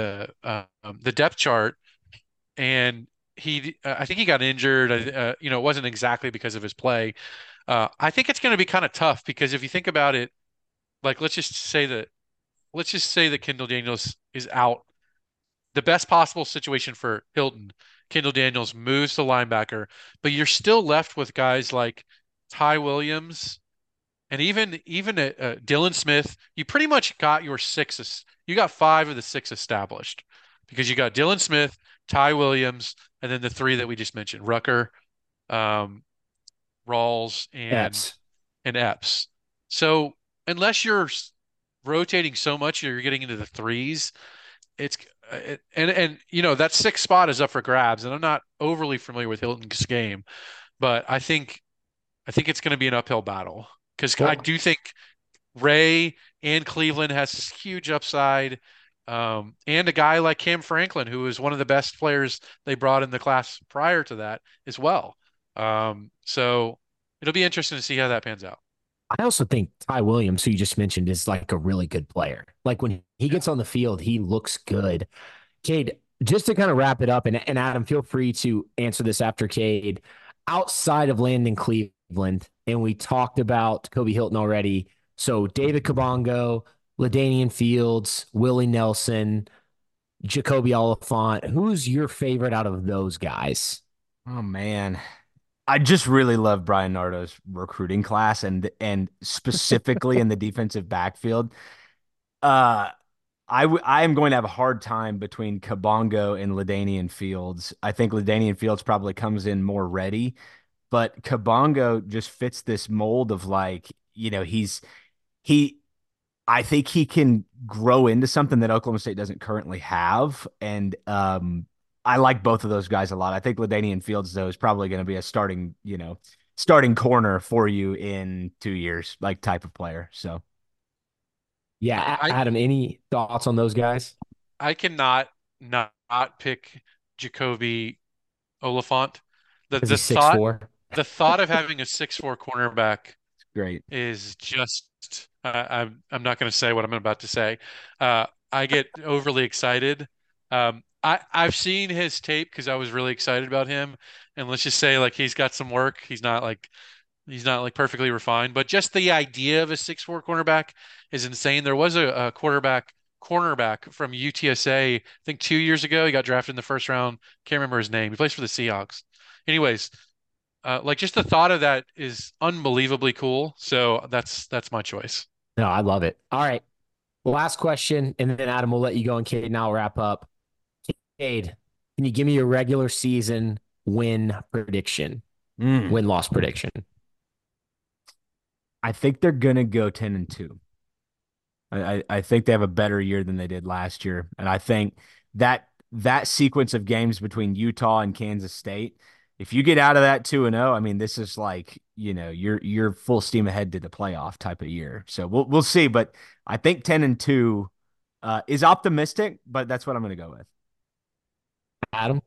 Speaker 6: the depth chart, and I think he got injured. It wasn't exactly because of his play. I think it's going to be kind of tough because if you think about it, like let's just say that Kendall Daniels is out, the best possible situation for Hilton, Kendall Daniels moves to linebacker, but you're still left with guys like Ty Williams and even Dylan Smith. You pretty much got your six. You got five of the six established because you got Dylan Smith, Ty Williams, and then the three that we just mentioned: Rucker, um, Rawls, and
Speaker 5: Yes.
Speaker 6: Epps. So unless you're rotating so much, you're getting into the threes. It's and that sixth spot is up for grabs, and I'm not overly familiar with Hilton's game, but I think it's going to be an uphill battle because I
Speaker 5: Well,
Speaker 6: do think Ray and Cleveland has huge upside, and a guy like Cam Franklin, who is one of the best players they brought in the class prior to that as well. So it'll be interesting to see how that pans out.
Speaker 5: I also think Ty Williams, who you just mentioned, is like a really good player. Like when he
Speaker 6: Yeah.
Speaker 5: gets on the field, he looks good. Cade, just to kind of wrap it up, and Adam, feel free to answer this after Cade. Outside of Landon Cleveland, and we talked about Kobe Hilton already. So David Kabongo, LaDainian Fields, Willie Nelson, Jacoby Oliphant. Who's your favorite out of those guys?
Speaker 4: Oh man. I just really love Brian Nardo's recruiting class and specifically in the defensive backfield. Uh I am going to have a hard time between Kabongo and Ladainian Fields. I think Ladainian Fields probably comes in more ready, but Kabongo just fits this mold of like, he I think he can grow into something that Oklahoma State doesn't currently have. And I like both of those guys a lot. I think Ladainian Fields, though, is probably going to be a starting corner for you in 2 years, like type of player. So
Speaker 5: Yeah,
Speaker 6: I
Speaker 5: Adam, any thoughts on those guys?
Speaker 6: I cannot not pick Jacoby Oliphant. The
Speaker 5: Because
Speaker 6: the
Speaker 5: he's six
Speaker 6: thought
Speaker 5: four.
Speaker 6: the thought of having a 6'4" cornerback
Speaker 4: great.
Speaker 6: is just I'm not going to say what I'm about to say. I get overly excited. I've seen his tape because I was really excited about him, and let's just say like he's got some work. He's not like perfectly refined, but just the idea of a 6'4" cornerback is insane. There was a quarterback cornerback from UTSA. I think 2 years ago, he got drafted in the first round. Can't remember his name. He plays for the Seahawks. Anyways, like just the thought of that is unbelievably cool. So that's my choice.
Speaker 5: No, I love it. All right. Last question, and then Adam will let you go, and Cade and I'll wrap up. Cade, can you give me your regular season win prediction? Win-loss prediction.
Speaker 4: I think they're gonna go 10-2. I think they have a better year than they did last year, and I think that sequence of games between Utah and Kansas State, if you get out of that 2-0, I mean, this is like, you're full steam ahead to the playoff type of year. So we'll see, but I think 10-2 is optimistic, but that's what I'm going to go with.
Speaker 5: Adam?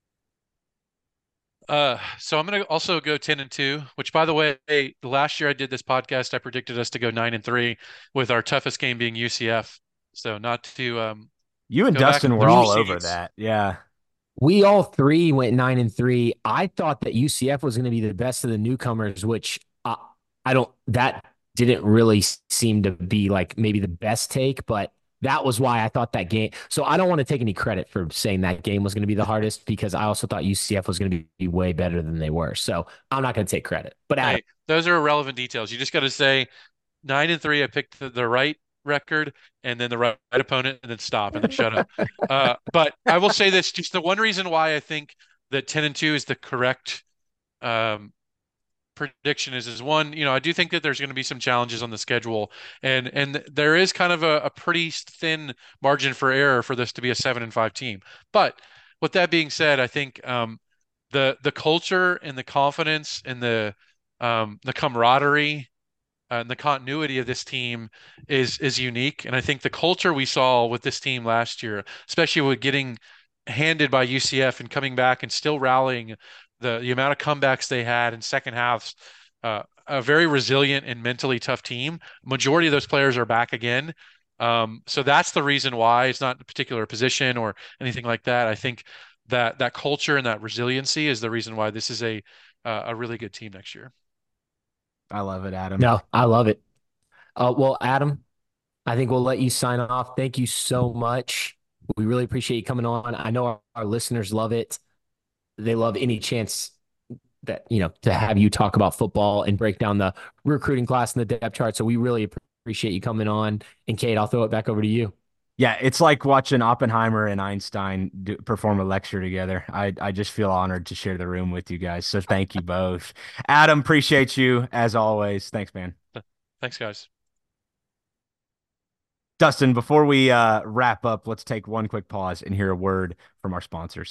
Speaker 6: So I'm gonna also go 10-2, which by the way, last year I did this podcast, I predicted us to go 9-3 with our toughest game being UCF. So not to
Speaker 4: You and
Speaker 6: go back
Speaker 4: Dustin
Speaker 6: and
Speaker 4: were
Speaker 6: look
Speaker 4: all
Speaker 6: at
Speaker 4: over
Speaker 6: receipts.
Speaker 4: that. Yeah.
Speaker 5: We all three went 9-3. I thought that UCF was going to be the best of the newcomers, which that didn't really seem to be like maybe the best take, but that was why I thought that game. So I don't want to take any credit for saying that game was going to be the hardest, because I also thought UCF was going to be way better than they were. So I'm not going to take credit. But Adam,
Speaker 6: Hey, those are irrelevant details. You just got to say 9-3. I picked the right record and then the right opponent, and then stop and then shut up. But I will say this: just the one reason why I think that 10-2 is the correct um, prediction is one, I do think that there's going to be some challenges on the schedule, and there is kind of a pretty thin margin for error for this to be a 7-5 team. But with that being said, I think the culture and the confidence and the camaraderie and the continuity of this team is unique. And I think the culture we saw with this team last year, especially with getting handed by UCF and coming back and still rallying, the amount of comebacks they had in second halves, a very resilient and mentally tough team. Majority of those players are back again. So that's the reason why. It's not a particular position or anything like that. I think that culture and that resiliency is the reason why this is a really good team next year.
Speaker 4: I love it, Adam.
Speaker 5: no, I love it. Well, Adam, I think we'll let you sign off. Thank you so much. We really appreciate you coming on. I know our listeners love it. They love any chance that, to have you talk about football and break down the recruiting class and the depth chart. So we really appreciate you coming on. And Cade, I'll throw it back over to you.
Speaker 4: Yeah, it's like watching Oppenheimer and Einstein perform a lecture together. I just feel honored to share the room with you guys. So thank you both. Adam, appreciate you as always. Thanks, man.
Speaker 6: Thanks, guys.
Speaker 4: Dustin, before we wrap up, let's take one quick pause and hear a word from our sponsors.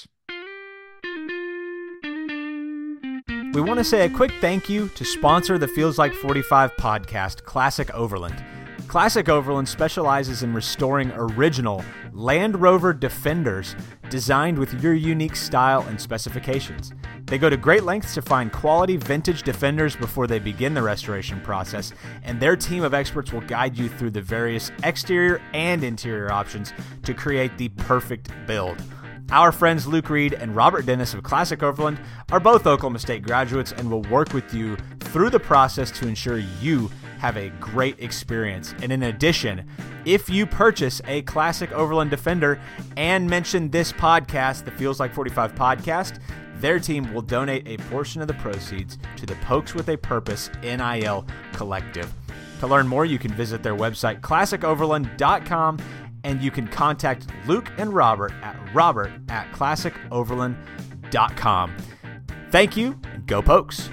Speaker 4: We want to say a quick thank you to sponsor the Feels Like 45 podcast, Classic Overland. Classic Overland specializes in restoring original Land Rover Defenders designed with your unique style and specifications. They go to great lengths to find quality vintage Defenders before they begin the restoration process, and their team of experts will guide you through the various exterior and interior options to create the perfect build. Our friends Luke Reed and Robert Dennis of Classic Overland are both Oklahoma State graduates and will work with you through the process to ensure you have a great experience. And in addition, if you purchase a Classic Overland Defender and mention this podcast, the Feels Like 45 podcast, their team will donate a portion of the proceeds to the Pokes with a Purpose NIL Collective. To learn more, you can visit their website, classicoverland.com, and you can contact Luke and Robert at classicoverland.com. Thank you, and go Pokes.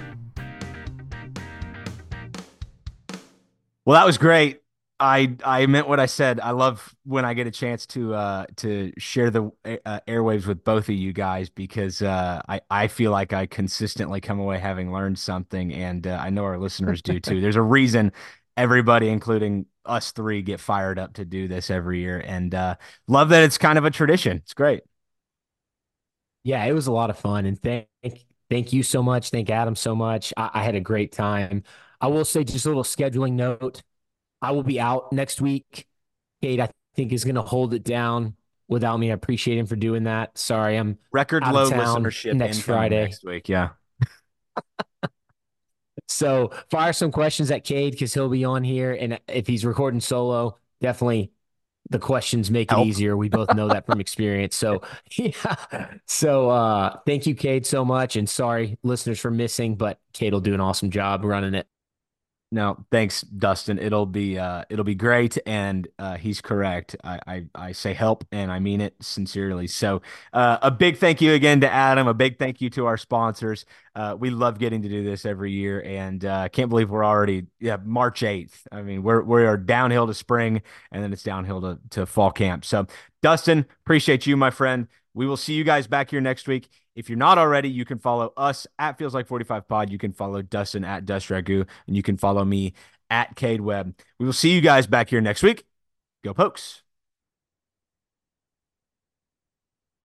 Speaker 4: Well, that was great. I meant what I said. I love when I get a chance to share the airwaves with both of you guys, because I feel like I consistently come away having learned something, and I know our listeners do too. There's a reason everybody, including us three, get fired up to do this every year, and love that it's kind of a tradition. It's great.
Speaker 5: Yeah, it was a lot of fun, and thank you so much. Thank Adam so much. I had a great time. I will say, just a little scheduling note: I will be out next week. Kate, I think, is going to hold it down without me. I appreciate him for doing that. Sorry, I'm
Speaker 4: Record
Speaker 5: out
Speaker 4: low
Speaker 5: of town
Speaker 4: listenership
Speaker 5: next
Speaker 4: incoming
Speaker 5: Friday.
Speaker 4: next week. Yeah.
Speaker 5: So fire some questions at Cade, because he'll be on here. And if he's recording solo, definitely the questions make it
Speaker 4: Help.
Speaker 5: easier. We both know that from experience. So yeah. So thank you, Cade, so much. And sorry, listeners, for missing, but Cade will do an awesome job running it.
Speaker 4: No, thanks, Dustin. It'll be great, and he's correct. I say help, and I mean it sincerely. So, a big thank you again to Adam. A big thank you to our sponsors. We love getting to do this every year, and can't believe we're already March 8th. I mean, we are downhill to spring, and then it's downhill to fall camp. So, Dustin, appreciate you, my friend. We will see you guys back here next week. If you're not already, you can follow us at Feels Like 45 Pod. You can follow Dustin at Dust Ragu, and you can follow me at Cade Webb. We will see you guys back here next week. Go Pokes.